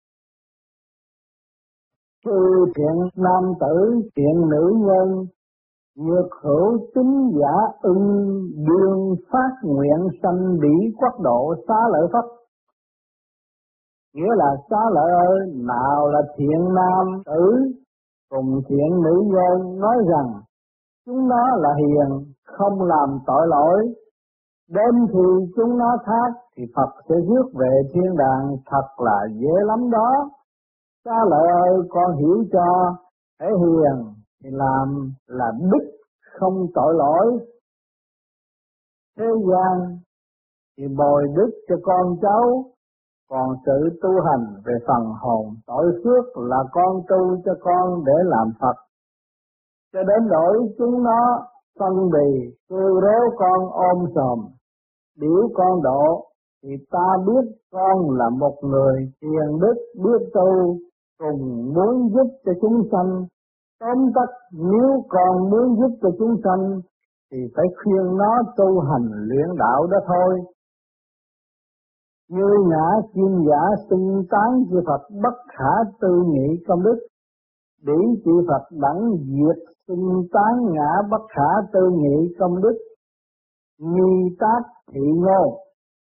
Chư thiện nam tử, thiện nữ nhân, nhược hữu tính giả ưng, đương phát nguyện sanh bỉ quốc độ xá lợi Phất. Nghĩa là xá lợi ơi, nào là thiện nam tử cùng thiện nữ nhân nói rằng chúng nó là hiền, không làm tội lỗi. Đến khi chúng nó thác thì Phật sẽ rước về thiên đàng, thật là dễ lắm đó. Xá lợi ơi, con hiểu cho, hễ hiền thì làm là đức, không tội lỗi. Thế gian thì bồi đức cho con cháu, còn sự tu hành về phần hồn tội phước là con tu cho con để làm Phật. Cho đến nỗi chúng nó phân bì, kêu réo con ôm sòm, biểu con độ, thì ta biết con là một người hiền đức biết tu, cùng muốn giúp cho chúng sanh. Tóm tắt, nếu con muốn giúp cho chúng sanh thì phải khuyên nó tu hành luyện đạo đó thôi. Như ngã chim giả xưng tán chư Phật bất khả tư nghị công đức, để chư Phật đẳng diệt xưng tán ngã bất khả tư nghị công đức. Nghi tác thị ngôn,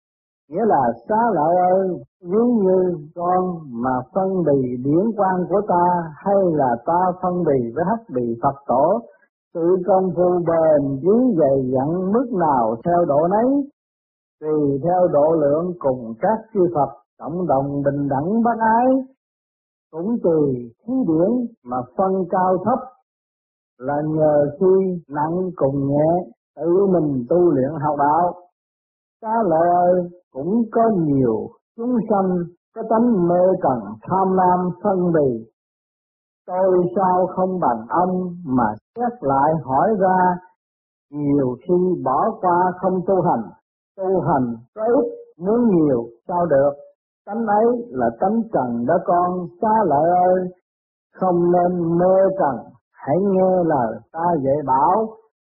Nghĩa là xá lợi ơi, ví như con mà phân bì điển quang của ta, hay là ta phân bì với hắc bì Phật tổ, sự công phu bền dưới dày dặn mức nào theo độ nấy, tùy theo độ lượng cùng các chư Phật cộng đồng bình đẳng bác ái, cũng tùy khí điển mà phân cao thấp, là nhờ khi nặng cùng nhẹ tự mình tu luyện học đạo. Xá lợi ơi, cũng có nhiều chúng sanh có tánh mê trần tham lam phân bì, tôi sao không bằng ông, mà xét lại hỏi ra, nhiều khi bỏ qua không tu hành, tu hành có ít muốn nhiều sao được, tánh ấy là tánh trần đó con. Xá lợi ơi, không nên mê trần, hãy nghe lời ta dạy bảo.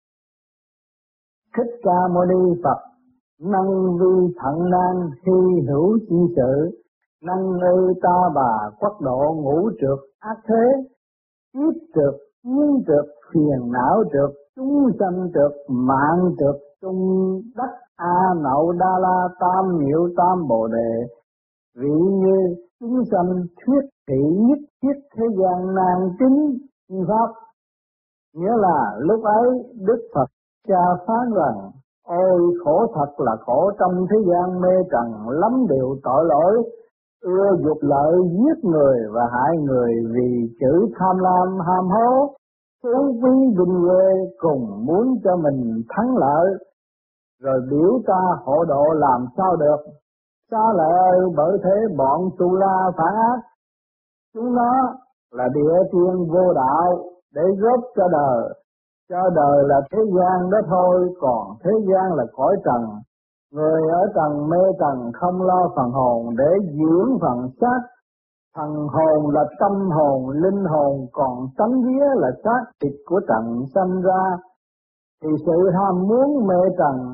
Thích Ca Mâu Ni Phật năng vi thận nan hy hữu chi sự, năng ư ta bà quắc độ ngũ trượt ác thế, kiếp trượt kiến trượt phiền não trượt chúng sanh trượt mạng trượt trung đắc a nậu đa la tam miệu tam bồ đề, vị như chúng sanh thuyết thị nhất thiết thế gian nan chính pháp. Nghĩa là lúc ấy Đức Phật cha phán rằng, ôi khổ thật là khổ, trong thế gian mê trần lắm điều tội lỗi, ưa dục lợi giết người và hại người vì chữ tham lam ham hố, phú quý vinh quê cùng muốn cho mình thắng lợi, rồi biểu ta hộ độ làm sao được. Xá lợi ơi, bởi thế bọn tu la phản ác, chúng nó là địa tiên vô đạo để góp cho đời, cho đời là thế gian đó thôi, còn thế gian là cõi trần. Người ở trần mê trần không lo phần hồn để dưỡng phần xác, thần hồn là tâm hồn, linh hồn còn tánh vía là xác thịt của trần sanh ra, thì sự ham muốn mê trần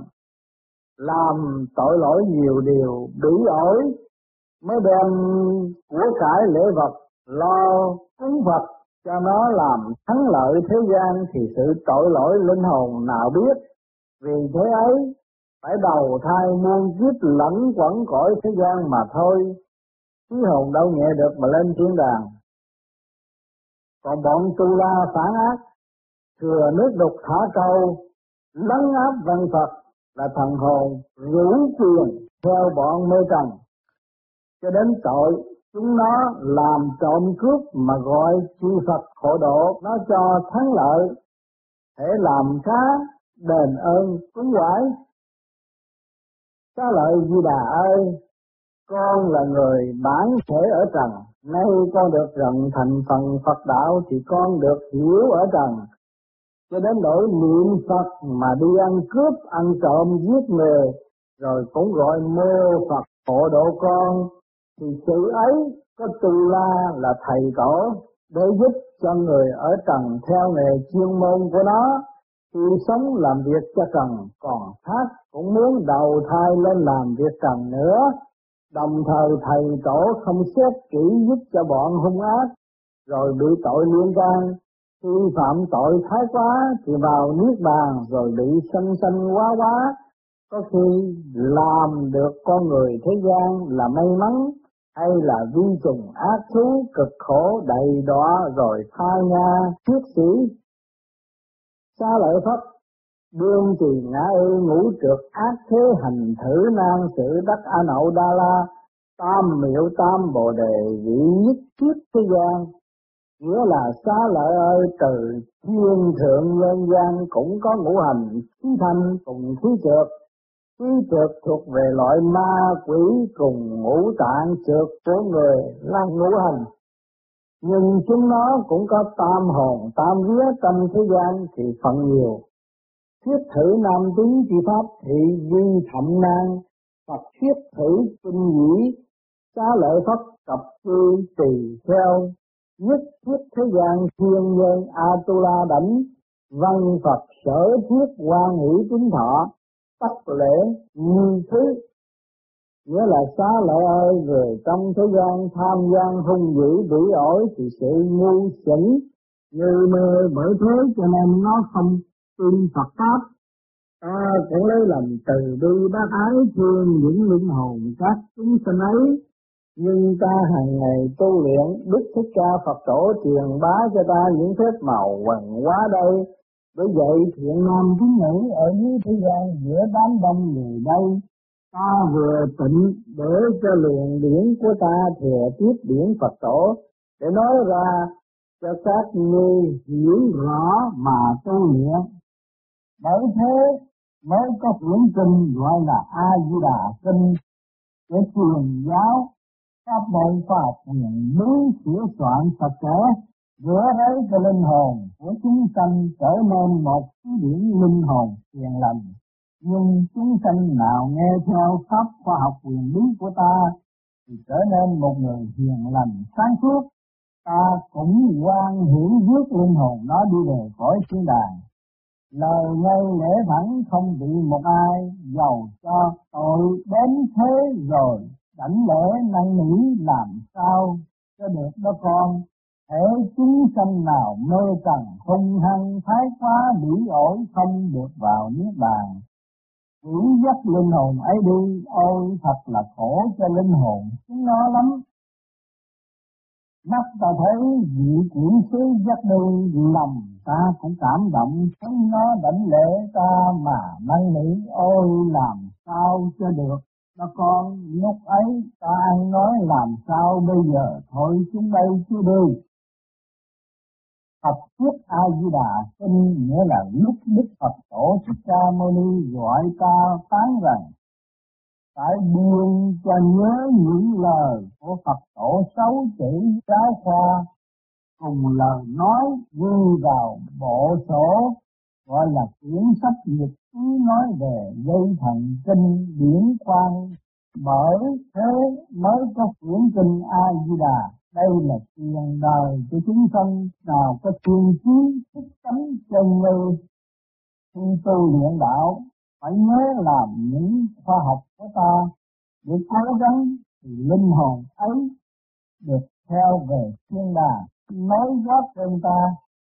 làm tội lỗi nhiều điều bỉ ổi, mới đem của cải lễ vật lo cúng Phật cho nó làm thắng lợi thế gian, thì sự tội lỗi linh hồn nào biết. Vì thế ấy phải đầu thai muôn kiếp lẫn quẩn cõi thế gian mà thôi, khí hồn đâu nhẹ được mà lên thiên đàng. Còn bọn tu la phản ác, thừa nước đục thả câu, lấn áp văn Phật, là thần hồn rủ quyền theo bọn mê trần, cho đến tội chúng nó làm trộm cướp mà gọi chư Phật hộ độ, nó cho thắng lợi, thể làm cá đền ơn cúng quải. Xá lợi Di Đà ơi, con là người bản thể ở trần, nay con được rận thành phần Phật đạo thì con được hiểu ở trần, cho đến nỗi niệm Phật mà đi ăn cướp, ăn trộm, giết người, rồi cũng gọi mô Phật hộ độ con, thì sự ấy có tu la là thầy tổ để giúp cho người ở trần theo nghề chuyên môn của nó, khi sống làm việc cho trần, còn khác cũng muốn đầu thai lên làm việc trần nữa. Đồng thời thầy tổ không xét kỹ giúp cho bọn hung ác, rồi bị tội liên can, khi phạm tội thái quá thì vào niết bàn, rồi bị sanh sanh quá quá. Có khi làm được con người thế gian là may mắn, hay là vi trùng ác thú cực khổ đầy đọa rồi tha nha thiết sĩ. Xá lợi Phất đương trì ngã ư ngũ trượt ác thế hành thử nan sự đắc a nậu đa la tam miệu tam bồ đề vị nhất thiết thế gian. Nghĩa là xá lợi ơi, từ thiên thượng nhân gian cũng có ngũ hành khí thanh cùng khí trượt. Khí trượt thuộc về loại ma quỷ, cùng ngũ tạng trượt của người là ngũ hành, nhưng chúng nó cũng có tam hồn tam vía trong thế gian thì phần nhiều. Thuyết thử nam tính chi pháp thị vi thậm nan, Phật thuyết thử kinh dĩ, xá lợi Phất cập cư tỳ theo, nhất thuyết thế gian thiên nhân Atula đảnh, văn Phật sở thuyết quan hỷ tín thọ, tắc lễ như thứ. Nghĩa là xá lợi ơi, người trong thế gian tham gian hung dữ bỉ ổi thì sự ngu xuẩn như mê, bởi thế cho nên nó không tin Phật pháp. Ta cũng lấy lòng từ bi bác ái thương những linh hồn các chúng sanh ấy, nhưng ta hàng ngày tu luyện, Đức Thích Ca Phật Tổ truyền bá cho ta những phép màu quần hóa đây. Bởi vậy thiện nam tín nữ ở dưới thế gian giữa đám đông người đây, ta vừa tịnh để cho luồng điển của ta thừa tiếp điển Phật Tổ, để nói ra cho các ngươi hiểu rõ mà tu luyện. Bởi thế mới có quyển kinh gọi là A Di Đà Kinh, để truyền giáo pháp môn khoa học huyền bí sửa soạn sạch sẽ, rửa ráy cho linh hồn của chúng sanh trở nên một cái điển linh hồn hiền lành. Nhưng chúng sanh nào nghe theo pháp khoa học huyền bí của ta thì trở nên một người hiền lành sáng suốt. Ta cũng quan hiển rước linh hồn nó đi về cõi thiên đàng. Lời ngay lẽ thẳng, không bị một ai giàu cho tội đến thế rồi đảnh lễ năn nỉ làm sao cho được đó con. Hễ chúng sanh nào mê trần hung hăng thái quá bỉ ổi, không được vào niết bàn, dẫn dắt linh hồn ấy đi. Ôi thật là khổ cho linh hồn chúng nó lắm. Mắt ta thấy vị quyển sứ dắt đi, lòng ta cũng cảm động, thấy nó đảnh lễ ta mà năn nỉ. Ôi làm sao cho được đó con. Lúc ấy ta ăn nói làm sao bây giờ, thôi chúng đây chưa đi. Học thuyết A Di Đà Kinh nghĩa là lúc Đức Phật Tổ Thích Ca Mâu Ni gọi ta phán rằng phải buông cho nhớ những lời của Phật Tổ sáu chỉ giáo khoa, cùng lời nói ghi vào bộ sổ gọi là quyển sách nhật ký nói về dây thần kinh điển quang. Bởi thế mới có quyển kinh A Di Đà. Đây là tiền đời của chúng sanh nào có thiên chí thích tánh chân ngư. Khi tu luyện đạo phải nhớ làm những khoa học của ta để cố gắng thì linh hồn ấy được theo về thiên đàng, nói gót trên ta.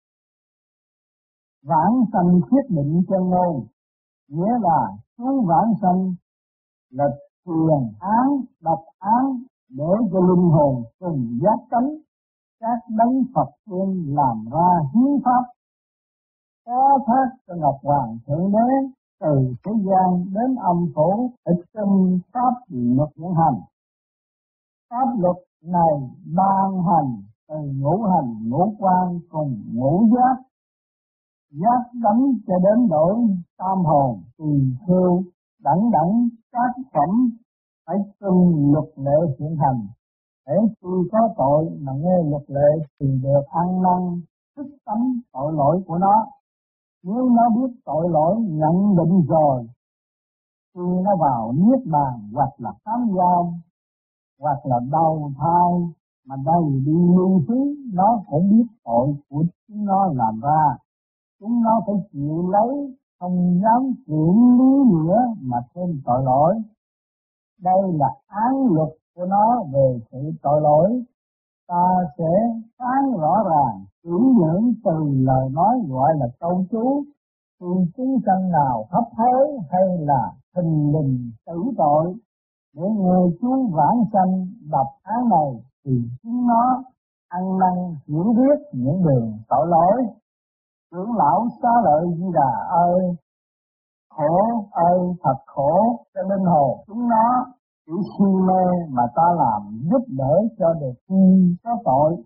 Vãng sanh quyết định chân ngôn, nghĩa là cứu vãng sanh là truyền án độc án để cho linh hồn cùng giác tánh. Các đấng Phật tiên làm ra hiến pháp, có thác cho Ngọc Hoàng Thượng Đế từ thế gian đến âm phủ ít sinh pháp luật hiện hành. Pháp luật này ban hành từ ngũ hành ngũ quan cùng ngũ giác, giác đấng cho đến đổi tam hồn tùy theo đẳng đẳng các phẩm phải tuân luật lệ hiện hành. Để khi có tội mà nghe luật lệ thì được ăn năn thức tánh tội lỗi của nó. Nếu nó biết tội lỗi nhận định rồi, khi nó vào niết bàn hoặc là tám giam hoặc là đầu thai mà đầy đi lưu phí, nó cũng biết tội của chúng nó làm ra. Chúng nó phải chịu lấy, không dám chuyển lý nữa mà thêm tội lỗi. Đây là án luật của nó về sự tội lỗi. Ta sẽ phán rõ ràng, chuyển dưỡng từ lời nói gọi là câu chú. Khi chúng sanh nào hấp hối hay là thình lình tử tội, để người chú vãng sanh đọc án này thì chúng nó ăn năn hiểu biết những đường tội lỗi. Trưởng lão Xá Lợi Di Đà ơi, khổ ơi thật khổ cho linh hồn chúng nó chỉ si mê mà ta làm giúp đỡ cho được khi có tội.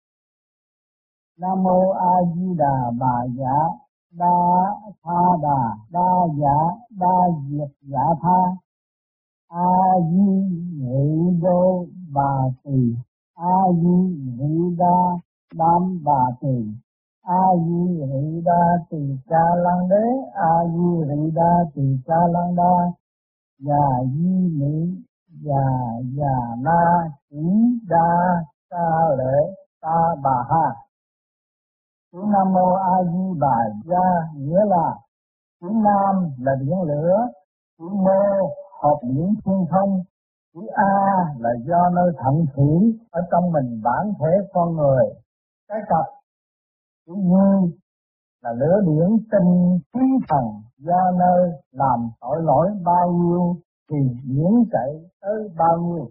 Nam mô A Di Đà Bà Dạ Đa Tha Đà Đa Dạ Đa Diệt Dạ Tha. A Di Nhị Đô Bà Tỳ, A Di Nhị Đa Đam Bà Tỳ, A Di Nhị Đa Tỳ Ca Lăng Đế, A Di Nhị Đa Tỳ Ca Lăng Đa. Già Di Nhị Già Già Na Chỉ Đa Ca Lễ Ta Bà Ha. Chữ Nam Mô A Di Bà Gia nghĩa là chữ Nam là điển lửa, chữ Mô hợp điển thiên không, chữ A là do nơi thận thủy ở trong mình bản thể con người. Cái cặp chữ Như là lửa điển tinh khí thần, do nơi làm tội lỗi bao nhiêu thì điển chạy tới bao nhiêu.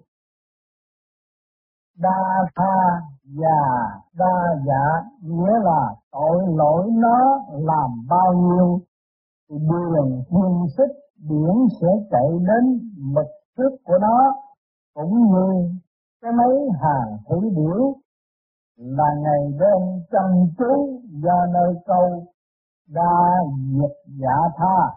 Đa tha và đa dạ nghĩa là tội lỗi nó làm bao nhiêu thì đường thiên xích điển sẽ chạy đến mực trước của nó, cũng như cái mấy hàng thủy điểu là ngày đêm chăm chú do nơi câu đa diệt dạ tha.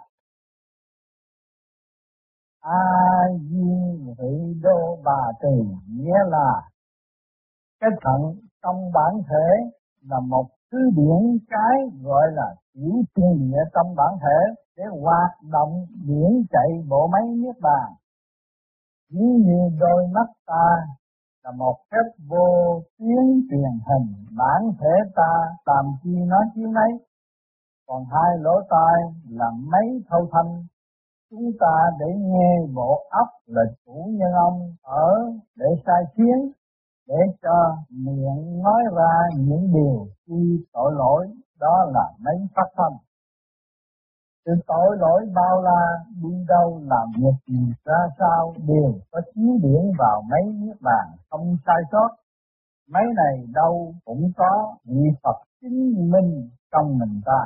A di hỷ đô bà tỳ nghĩa là cái thận trong bản thể là một thứ điển cái gọi là tiểu thiên địa trong bản thể để hoạt động điển chạy bộ máy niết bàn. Ví như đôi mắt ta là một phép vô tuyến truyền hình, bản thể ta làm chi nói chi nấy, còn hai lỗ tai là mấy thâu thanh chúng ta để nghe bộ óc là chủ nhân ông ở để sai khiến, để cho miệng nói ra những điều chi tội lỗi, đó là mấy phát thanh. Sự tội lỗi bao la đi đâu làm việc gì ra sao đều có chiếu điển vào mấy niết bàn không sai sót. Mấy này đâu cũng có vị Phật chứng minh trong mình ta.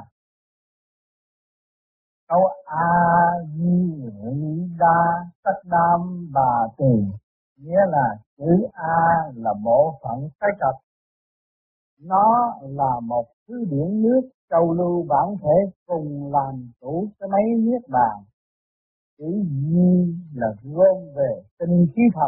Câu A Di Hỷ Đa Tất Đam Bà Tỳ nghĩa là chữ A là bộ phận cái cật, nó là một thứ điển nước châu lưu bản thể cùng làm chủ cái mấy niết bàn. Chữ Di là gom về tinh khí thần,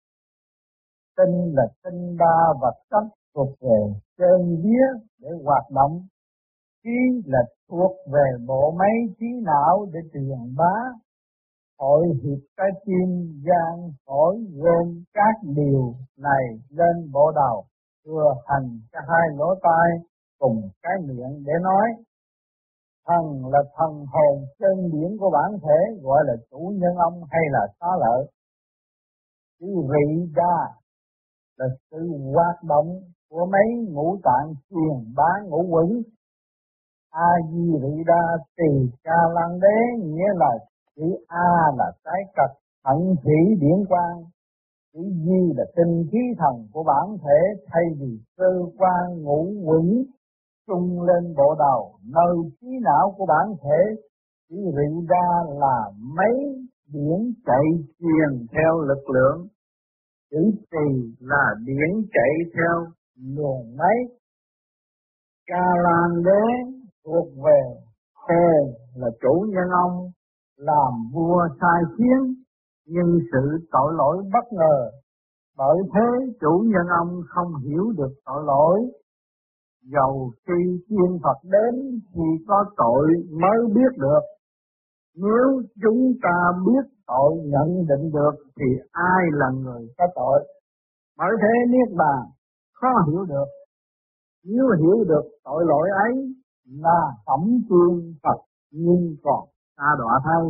tinh là tinh đa vật chất thuộc về chân vía để hoạt động, khí là thuộc về bộ máy trí não để truyền bá, hội hiệp cái tim gan phổi gồm các điều này lên bộ đầu, thừa hành cả hai lỗ tai cùng cái miệng để nói. Thần là thần hồn chân điển của bản thể, gọi là chủ nhân ông hay là xá lợi. Chữ rị đa là sự hoạt động của mấy ngũ tạng truyền bá ngũ quẩn. A Di Rị Đa Tỳ Ca Lăng Đế nghĩa là chữ A là cái cật thận thủy điển quang, chữ Di là tinh khí thần của bản thể, thay vì cơ quan ngũ quẩn trung lên bộ đầu nơi trí não của bản thể. Chữ Rị Đa là mấy điển chạy truyền theo lực lượng, chữ Tỳ là điển chạy theo luồng máy. Ca Lan Đế thuộc về hồn là chủ nhân ông, làm vua sai khiến, nhưng sự tội lỗi bất ngờ, bởi thế chủ nhân ông không hiểu được tội lỗi. Dầu khi thiên Phật đến thì có tội mới biết được, nếu chúng ta biết tội nhận định được thì ai là người có tội. Bởi thế niết bàn khó hiểu được, nếu hiểu được tội lỗi ấy là thẩm chuyên Phật nhưng còn xa đọa thay.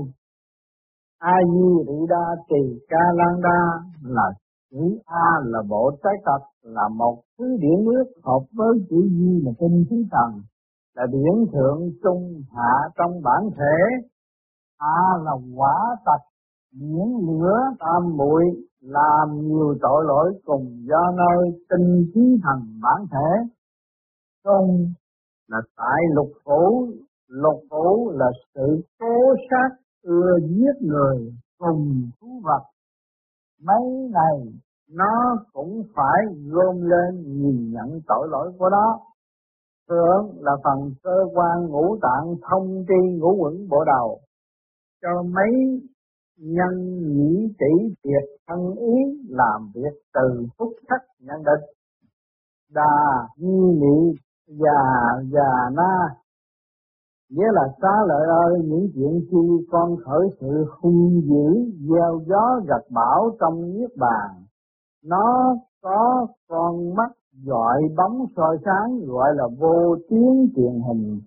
A Di Rị Đa Tỳ Ca Lan Đa là chữ A là bộ trái cật, là một thứ điển nước hợp với chữ Di là tinh khí thần, là điển thượng trung hạ trong bản thể. A là quả tật, điển lửa tam muội làm nhiều tội lỗi cùng do nơi tinh khí thần bản thể. Trung là tại lục phủ, lục phủ là sự cố sát ưa giết người cùng thú vật. Mấy này nó cũng phải gom lên nhìn nhận tội lỗi của nó. Thượng là phần cơ quan ngũ tạng thông tri ngũ quẩn bộ đầu, cho mấy nhân nhĩ tỷ tiệt thân ý làm việc từ phút khắc nhận định. Đà di nị già già na nghĩa là xá lợi ơi, những chuyện chi con khởi sự hung dữ gieo gió gặt bão trong niết bàn. Nó có con mắt dọi bóng soi sáng gọi là vô tuyến truyền hình,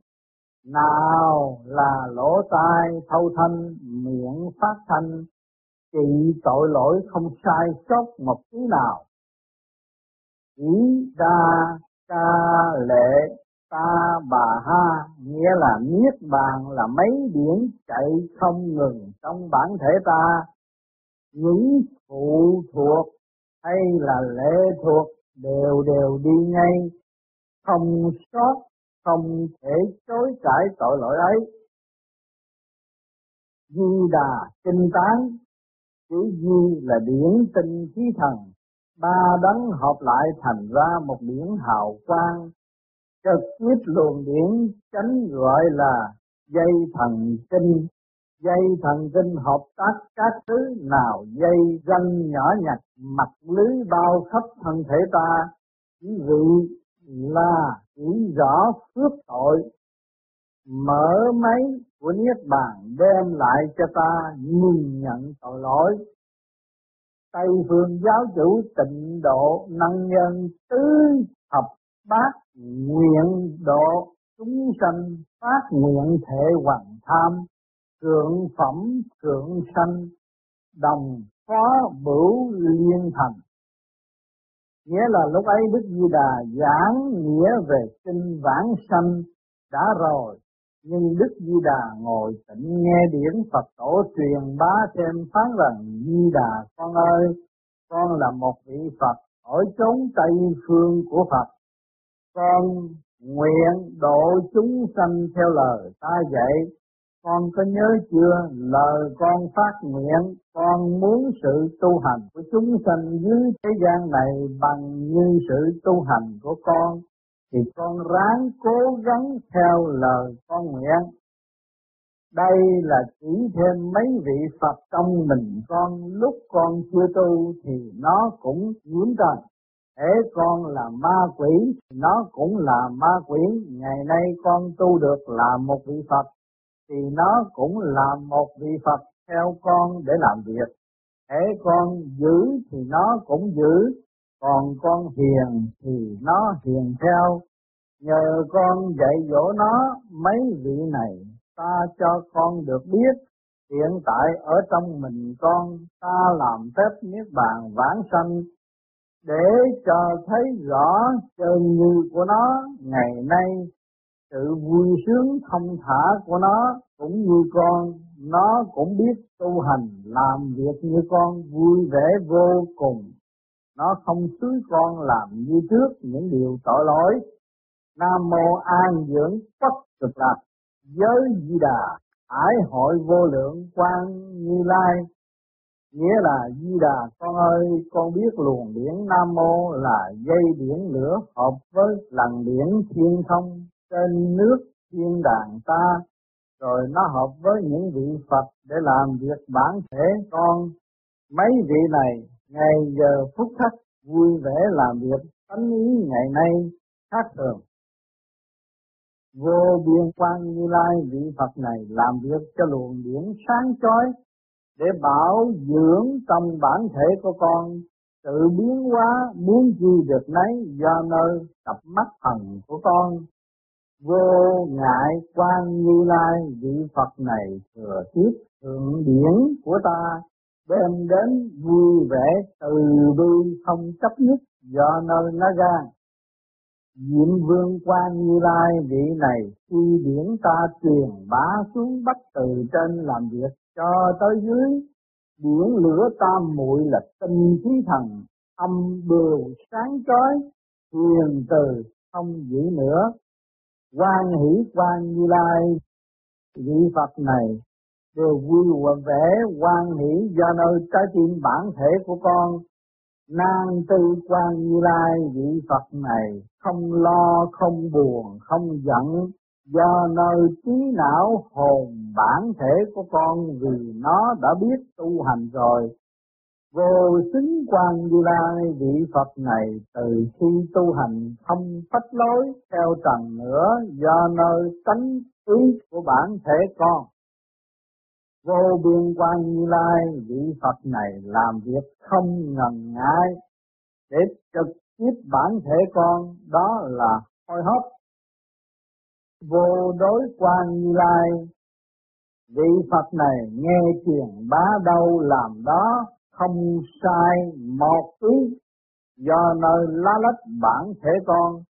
nào là lỗ tai thâu thanh, miệng phát thanh, trị tội lỗi không sai sót một tí nào. Chỉ đa ca lệ Ta Bà Ha, nghĩa là niết bàn là mấy điển chạy không ngừng trong bản thể ta. Những phụ thuộc hay là lệ thuộc đều đều đi ngay, không sót, không thể chối cãi tội lỗi ấy. Di Đà Kinh Tán, chữ Di là điển tinh khí thần, ba đấng hợp lại thành ra một điển hào quang, trực tiếp luồng điển chánh gọi là dây thần kinh. Dây thần kinh hợp tác các thứ nào dây ranh nhỏ nhặt, mặt lưới bao khắp thân thể ta, quý vị là chỉ rõ phước tội mở máy của niết bàn đem lại cho ta nhìn nhận tội lỗi. Tây phương giáo chủ Tịnh Độ năng nhân tứ thập bát nguyện độ chúng sanh, phát nguyện thể hoằng tham, thượng phẩm thượng sanh, đồng phó bửu liên thành. Nghĩa là lúc ấy Đức Di Đà giảng nghĩa về kinh vãng sanh đã rồi, nhưng Đức Di Đà ngồi tĩnh nghe điển Phật tổ truyền bá thêm phán rằng: Di Đà con ơi, con là một vị Phật ở chốn Tây phương của Phật, con nguyện độ chúng sanh theo lời ta dạy. Con có nhớ chưa? Lời con phát nguyện, con muốn sự tu hành của chúng sanh dưới thế gian này bằng như sự tu hành của con, thì con ráng cố gắng theo lời con nguyện. Đây là chỉ thêm mấy vị Phật trong mình con, lúc con chưa tu thì nó cũng nhiễm trần. Hễ con là ma quỷ thì nó cũng là ma quỷ. Ngày nay con tu được là một vị Phật thì nó cũng là một vị Phật theo con để làm việc. Hễ con giữ thì nó cũng giữ, còn con hiền thì nó hiền theo. Nhờ con dạy dỗ nó mấy vị này, ta cho con được biết hiện tại ở trong mình con ta làm phép niết bàn vãng sanh, để cho thấy rõ chân như của nó. Ngày nay sự vui sướng thông thả của nó cũng như con, nó cũng biết tu hành làm việc như con, vui vẻ vô cùng. Nó không xúi con làm như trước những điều tội lỗi. Nam mô An Dưỡng Bất Cực Lạc, giới Di Đà ái hội vô lượng quang Như Lai. Nghĩa là: Di Đà con ơi, con biết luồng điển Nam mô là dây điển lửa hợp với lần điển thiên không trên nước thiên đàng ta, rồi nó hợp với những vị Phật để làm việc bản thể con. Mấy vị này ngày giờ phút khắc vui vẻ làm việc, tánh ý ngày nay khác thường. Vô biên quang Như Lai, vị Phật này làm việc cho luồng điển sáng chói để bảo dưỡng trong bản thể của con. Sự biến hóa muốn chi được nấy do nơi cặp mắt thần của con. Vô ngại quang Như Lai, vị Phật này thừa tiếp thượng điển của ta, đem đến vui vẻ từ bi không chấp nhất do nơi nó ra. Diệm Vương Quan Như Lai, vị này khi điển ta truyền bá xuống bắt từ trên làm việc cho tới dưới. Điển lửa tam muội là tinh khí thần, âm bưu sáng chói, hiền từ không giữ nữa. Quan hỷ Quan Như Lai, vị Phật này đều vui vẻ hoan hỷ do nơi trái tim bản thể của con. Nan tư Quan Như Lai, vị Phật này không lo, không buồn, không giận do nơi trí não hồn bản thể của con, vì nó đã biết tu hành rồi. Vô xính Quan Như Lai, vị Phật này từ khi tu hành không phách lối theo trần nữa do nơi tánh ý của bản thể con. Vô biên Quan Như Lai, vị Phật này làm việc không ngần ngại để trực tiếp bản thể con, đó là hôi hốc. Vô đối Quan Như Lai, vị Phật này nghe truyền bá đâu làm đó, không sai một ý do nơi lá lách bản thể con,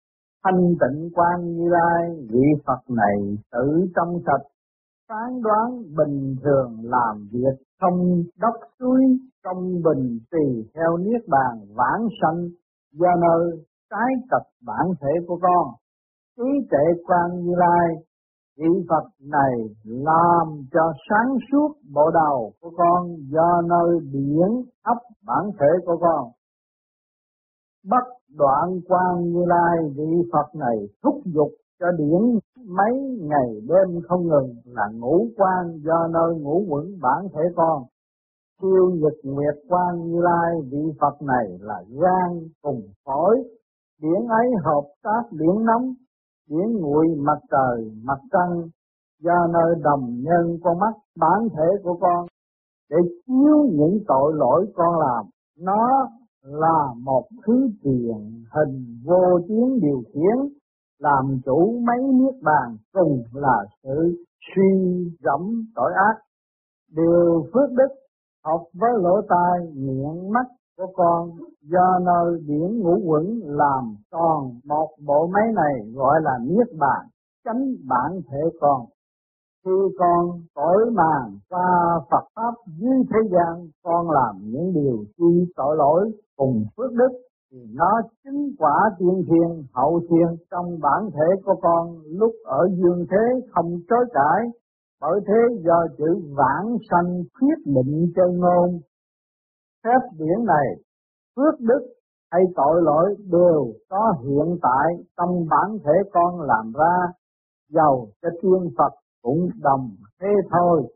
thanh tịnh quan Như Lai, vị Phật này tự trong sạch, phán đoán bình thường làm việc không đốc suối, công bình tùy theo niết bàn vãng sanh, do nơi trái tập bản thể của con. Trí tuệ quan Như Lai, vị Phật này làm cho sáng suốt bộ đầu của con, do nơi điển ấp bản thể của con. Bất đoạn quan Như Lai, vị Phật này thúc giục cho điển mấy ngày đêm không ngừng, là ngũ quan do nơi ngũ quẩn bản thể con. Siêu nhật nguyệt quan Như Lai, vị Phật này là gan cùng phổi, điển ấy hợp tác điển nóng, điển nguội mặt trời mặt trăng, do nơi đồng nhân con mắt bản thể của con, để chiếu những tội lỗi con làm. Nó là một thứ tiền hình vô tiếng điều khiển, làm chủ mấy niết bàn, cùng là sự suy gẫm tội ác. Điều phước đức học với lỗ tai miệng mắt của con, do nơi điển ngũ quẩn làm còn một bộ máy này, gọi là niết bàn chánh bản thể con. Khi con tội màng qua Phật pháp dưới thế gian, con làm những điều chi tội lỗi cùng phước đức, thì nó chứng quả tiên thiên hậu thiên trong bản thể của con lúc ở dương thế không chối cãi. Bởi thế do chữ vãng sanh quyết định chân ngôn. Phép điển này, phước đức hay tội lỗi đều có hiện tại trong bản thể con làm ra, dầu cho tiên Phật cũng đồng thế thôi.